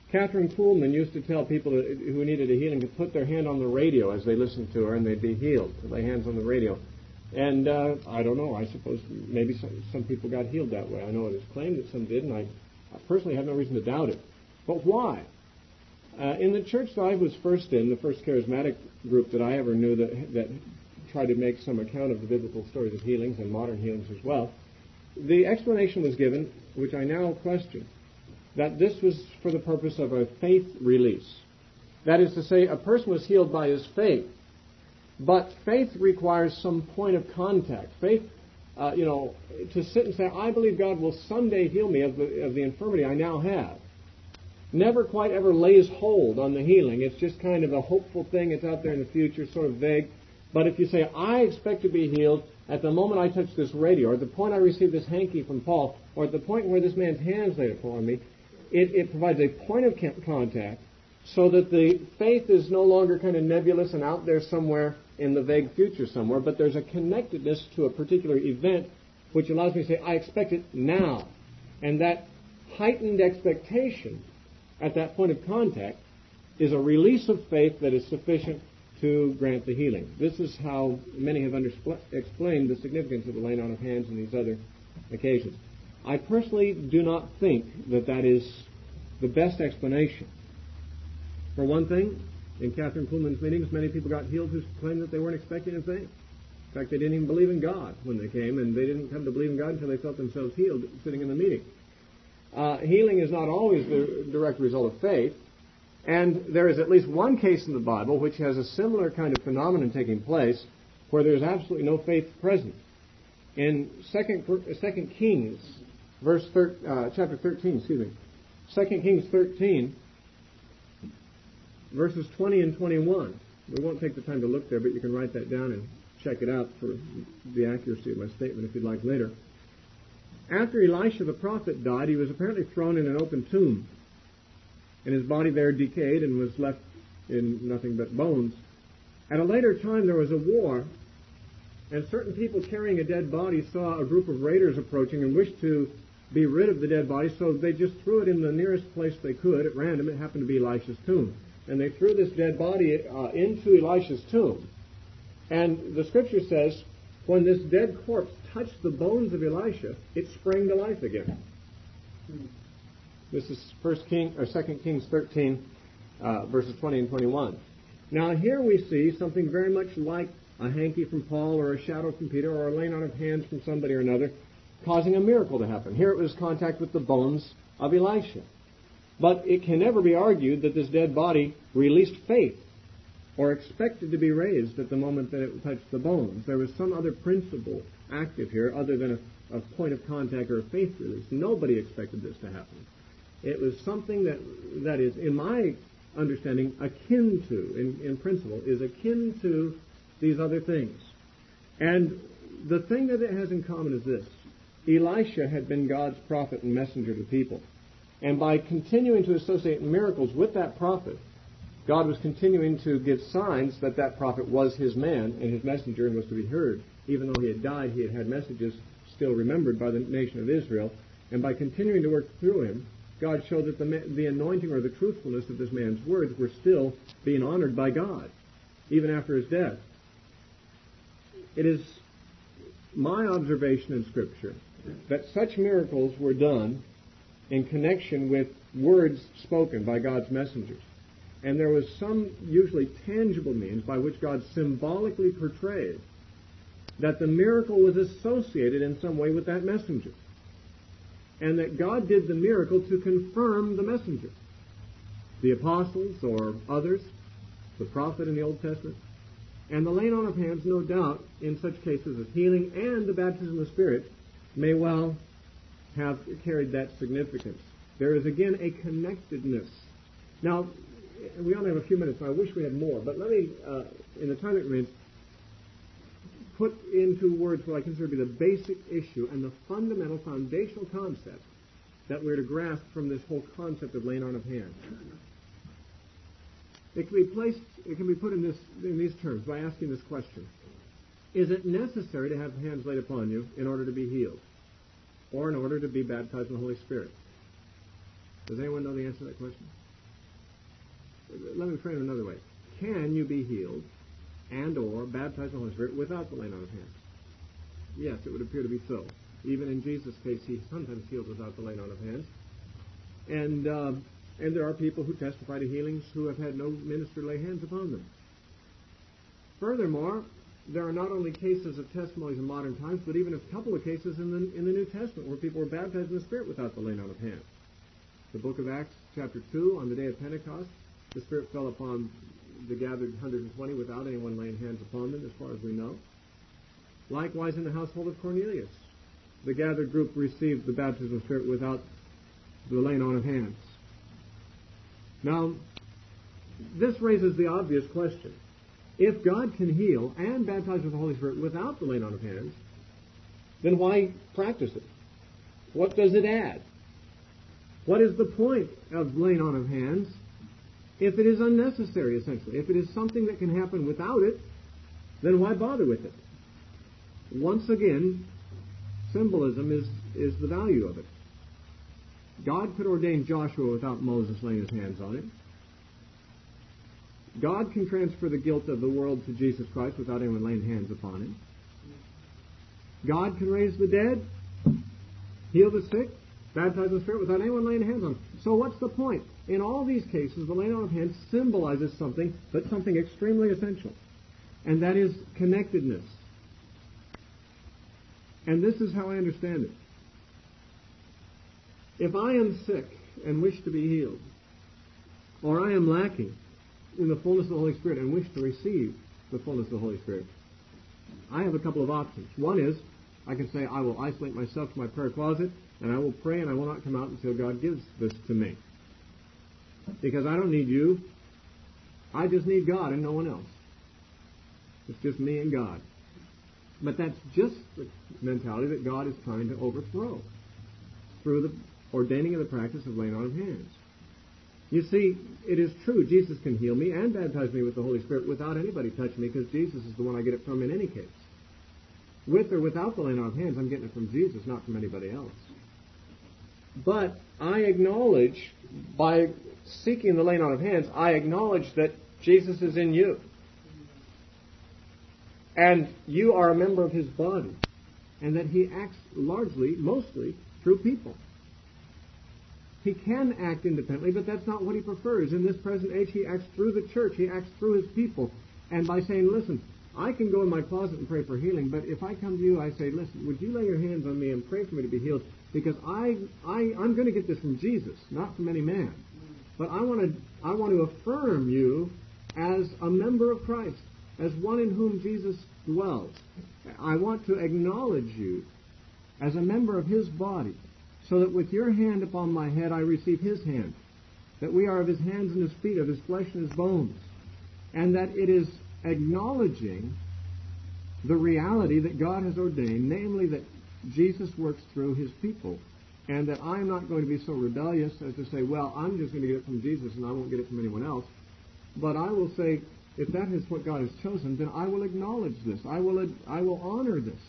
Catherine Kuhlman used to tell people that, who needed a healing to put their hand on the radio as they listened to her, and they'd be healed. To lay hands on the radio. And uh, I don't know, I suppose maybe some, some people got healed that way. I know it is claimed that some did, and I, I personally have no reason to doubt it. But why? Uh, in the church that I was first in, the first charismatic group that I ever knew that, that tried to make some account of the biblical stories of healings and modern healings as well, the explanation was given, which I now question, that this was for the purpose of a faith release. That is to say, a person was healed by his faith, but faith requires some point of contact. Faith, uh, you know, to sit and say, I believe God will someday heal me of the, of the infirmity I now have, never quite ever lays hold on the healing. It's just kind of a hopeful thing. It's out there in the future, sort of vague. But if you say, I expect to be healed at the moment I touch this radio, or at the point I receive this hanky from Paul, or at the point where this man's hands laid upon me, it, it provides a point of contact so that the faith is no longer kind of nebulous and out there somewhere in the vague future somewhere, but there's a connectedness to a particular event which allows me to say, I expect it now. And that heightened expectation at that point of contact is a release of faith that is sufficient to grant the healing. This is how many have underspl- explained the significance of the laying on of hands in these other occasions. I personally do not think that that is the best explanation. For one thing, in Catherine Kuhlman's meetings, many people got healed who claimed that they weren't expecting a thing. In fact, they didn't even believe in God when they came, and they didn't come to believe in God until they felt themselves healed sitting in the meeting. Uh, healing is not always the direct result of faith, and there is at least one case in the Bible which has a similar kind of phenomenon taking place where there is absolutely no faith present. In Second Second Kings, verse thir- uh, chapter thirteen, excuse me, Second Kings thirteen, verses twenty and twenty-one. We won't take the time to look there, but you can write that down and check it out for the accuracy of my statement if you'd like later. After Elisha the prophet died, he was apparently thrown in an open tomb, and his body there decayed and was left in nothing but bones. At a later time, there was a war, and certain people carrying a dead body saw a group of raiders approaching and wished to be rid of the dead body, so they just threw it in the nearest place they could at random. It happened to be Elisha's tomb. And they threw this dead body uh, into Elisha's tomb. And the scripture says, when this dead corpse touched the bones of Elisha, it sprang to life again. Hmm. This is First King or Second Kings thirteen, uh, verses twenty and twenty-one. Now here we see something very much like a hanky from Paul or a shadow from Peter or a laying on of hands from somebody or another, causing a miracle to happen. Here it was contact with the bones of Elisha. But it can never be argued that this dead body released faith or expected to be raised at the moment that it touched the bones. There was some other principle active here other than a, a point of contact or a faith release. Nobody expected this to happen. It was something that, that is, in my understanding, akin to, in, in principle, is akin to these other things. And the thing that it has in common is this. Elisha had been God's prophet and messenger to people. And by continuing to associate miracles with that prophet, God was continuing to give signs that that prophet was his man and his messenger and was to be heard. Even though he had died, he had had messages still remembered by the nation of Israel. And by continuing to work through him, God showed that the, the anointing or the truthfulness of this man's words were still being honored by God, even after his death. It is my observation in Scripture that such miracles were done in connection with words spoken by God's messengers. And there was some usually tangible means by which God symbolically portrayed that the miracle was associated in some way with that messenger. And that God did the miracle to confirm the messenger. The apostles or others, the prophet in the Old Testament, and the laying on of hands, no doubt, in such cases of healing and the baptism of the Spirit, may well have carried that significance. There is again a connectedness. Now, we only have a few minutes, and I wish we had more, but let me, uh, in the time that remains, put into words what I consider to be the basic issue and the fundamental foundational concept that we're to grasp from this whole concept of laying on of hands. It can be placed, it can be put in this in these terms by asking this question: is it necessary to have hands laid upon you in order to be healed, or in order to be baptized in the Holy Spirit? Does anyone know the answer to that question? let me frame it another way. Can you be healed and or baptized in the Holy Spirit without the laying on of hands? Yes, it would appear to be so. Even in Jesus' case, he sometimes healed without the laying on of hands. And uh, and there are people who testify to healings who have had no minister lay hands upon them. Furthermore, there are not only cases of testimonies in modern times, but even a couple of cases in the in the New Testament where people were baptized in the Spirit without the laying on of hands. The book of Acts, chapter two, on the day of Pentecost, the Spirit fell upon the gathered one hundred twenty without anyone laying hands upon them, as far as we know. Likewise, in the household of Cornelius, the gathered group received the baptism of the Spirit without the laying on of hands. Now, this raises the obvious question. If God can heal and baptize with the Holy Spirit without the laying on of hands, then why practice it? What does it add? What is the point of laying on of hands if it is unnecessary, essentially? If it is something that can happen without it, then why bother with it? Once again, symbolism is, is the value of it. God could ordain Joshua without Moses laying his hands on him. God can transfer the guilt of the world to Jesus Christ without anyone laying hands upon him. God can raise the dead, heal the sick, baptize the Spirit without anyone laying hands on him. So what's the point? In all these cases, the laying on of hands symbolizes something, but something extremely essential, and that is connectedness. And this is how I understand it. If I am sick and wish to be healed, or I am lacking in the fullness of the Holy Spirit and wish to receive the fullness of the Holy Spirit, I have a couple of options. One is, I can say, I will isolate myself to my prayer closet, and I will pray, and I will not come out until God gives this to me. Because I don't need you. I just need God and no one else. It's just me and God. But that's just the mentality that God is trying to overthrow through the ordaining of the practice of laying on of hands. You see, it is true, Jesus can heal me and baptize me with the Holy Spirit without anybody touching me, because Jesus is the one I get it from in any case. With or without the laying on of hands, I'm getting it from Jesus, not from anybody else. But I acknowledge, by seeking the laying on of hands, I acknowledge that Jesus is in you. And you are a member of his body. And that he acts largely, mostly, through people. He can act independently, but that's not what he prefers. In this present age, he acts through the church. He acts through his people. And by saying, listen, I can go in my closet and pray for healing, but if I come to you, I say, listen, would you lay your hands on me and pray for me to be healed? Because I, I, I'm going to get this from Jesus, not from any man. But I want to, I want to affirm you as a member of Christ, as one in whom Jesus dwells. I want to acknowledge you as a member of his body, so that with your hand upon my head I receive his hand, that we are of his hands and his feet, of his flesh and his bones, and that it is acknowledging the reality that God has ordained, namely that Jesus works through his people, and that I'm not going to be so rebellious as to say, well, I'm just going to get it from Jesus and I won't get it from anyone else. But I will say, if that is what God has chosen, then I will acknowledge this. I will I will honor this.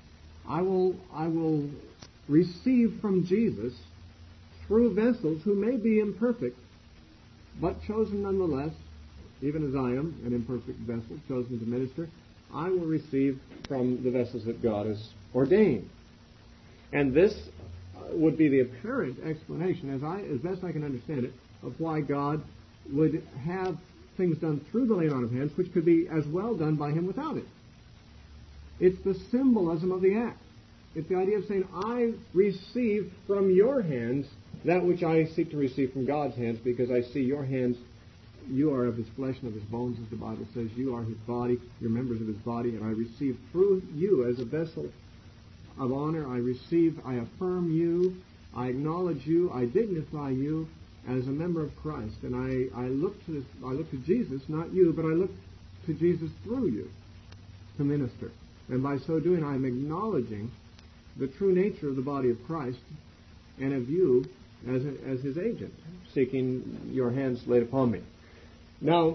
I will I will receive from Jesus through vessels who may be imperfect, but chosen nonetheless, even as I am an imperfect vessel, chosen to minister. I will receive from the vessels that God has ordained. And this would be the apparent explanation, as I, as best I can understand it, of why God would have things done through the laying on of hands, which could be as well done by him without it. It's the symbolism of the act. It's the idea of saying, I receive from your hands that which I seek to receive from God's hands, because I see your hands, you are of his flesh and of his bones, as the Bible says. You are his body, you're members of his body, and I receive through you as a vessel of honor. I receive, I affirm you, I acknowledge you, I dignify you as a member of Christ. And I, I look to this, I look to Jesus, not you, but I look to Jesus through you to minister. And by so doing, I'm acknowledging the true nature of the body of Christ and of you as, a, as his agent, seeking your hands laid upon me. Now,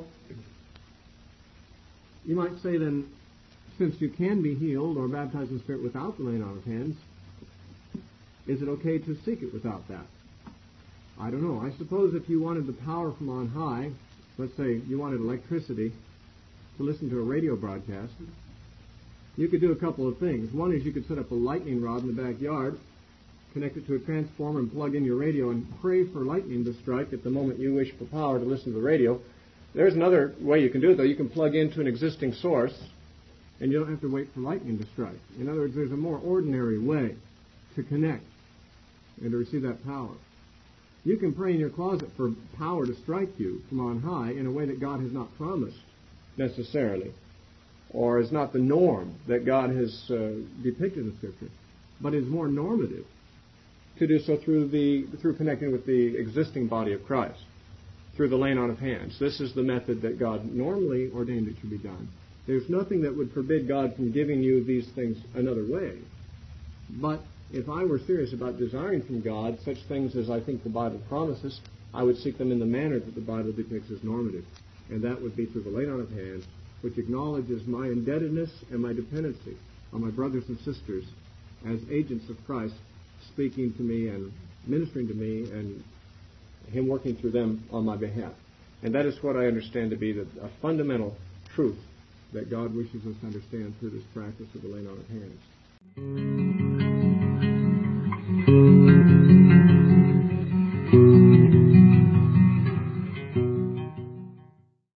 you might say then, since you can be healed or baptized in the Spirit without the laying on of hands, is it okay to seek it without that? I don't know. I suppose if you wanted the power from on high let's say you wanted electricity to listen to a radio broadcast, you could do a couple of things. One is you could set up a lightning rod in the backyard, connect it to a transformer, and plug in your radio and pray for lightning to strike at the moment you wish for power to listen to the radio. There's another way you can do it, though. You can plug into an existing source, and you don't have to wait for lightning to strike. In other words, there's a more ordinary way to connect and to receive that power. You can pray in your closet for power to strike you from on high in a way that God has not promised necessarily, or is not the norm that God has uh, depicted in Scripture, but is more normative to do so through the through connecting with the existing body of Christ, through the laying on of hands. This is the method that God normally ordained it should be done. There's nothing that would forbid God from giving you these things another way. But if I were serious about desiring from God such things as I think the Bible promises, I would seek them in the manner that the Bible depicts as normative. And that would be through the laying on of hands, which acknowledges my indebtedness and my dependency on my brothers and sisters as agents of Christ, speaking to me and ministering to me, and Him working through them on my behalf. And that is what I understand to be the, a fundamental truth that God wishes us to understand through this practice of the laying on of hands.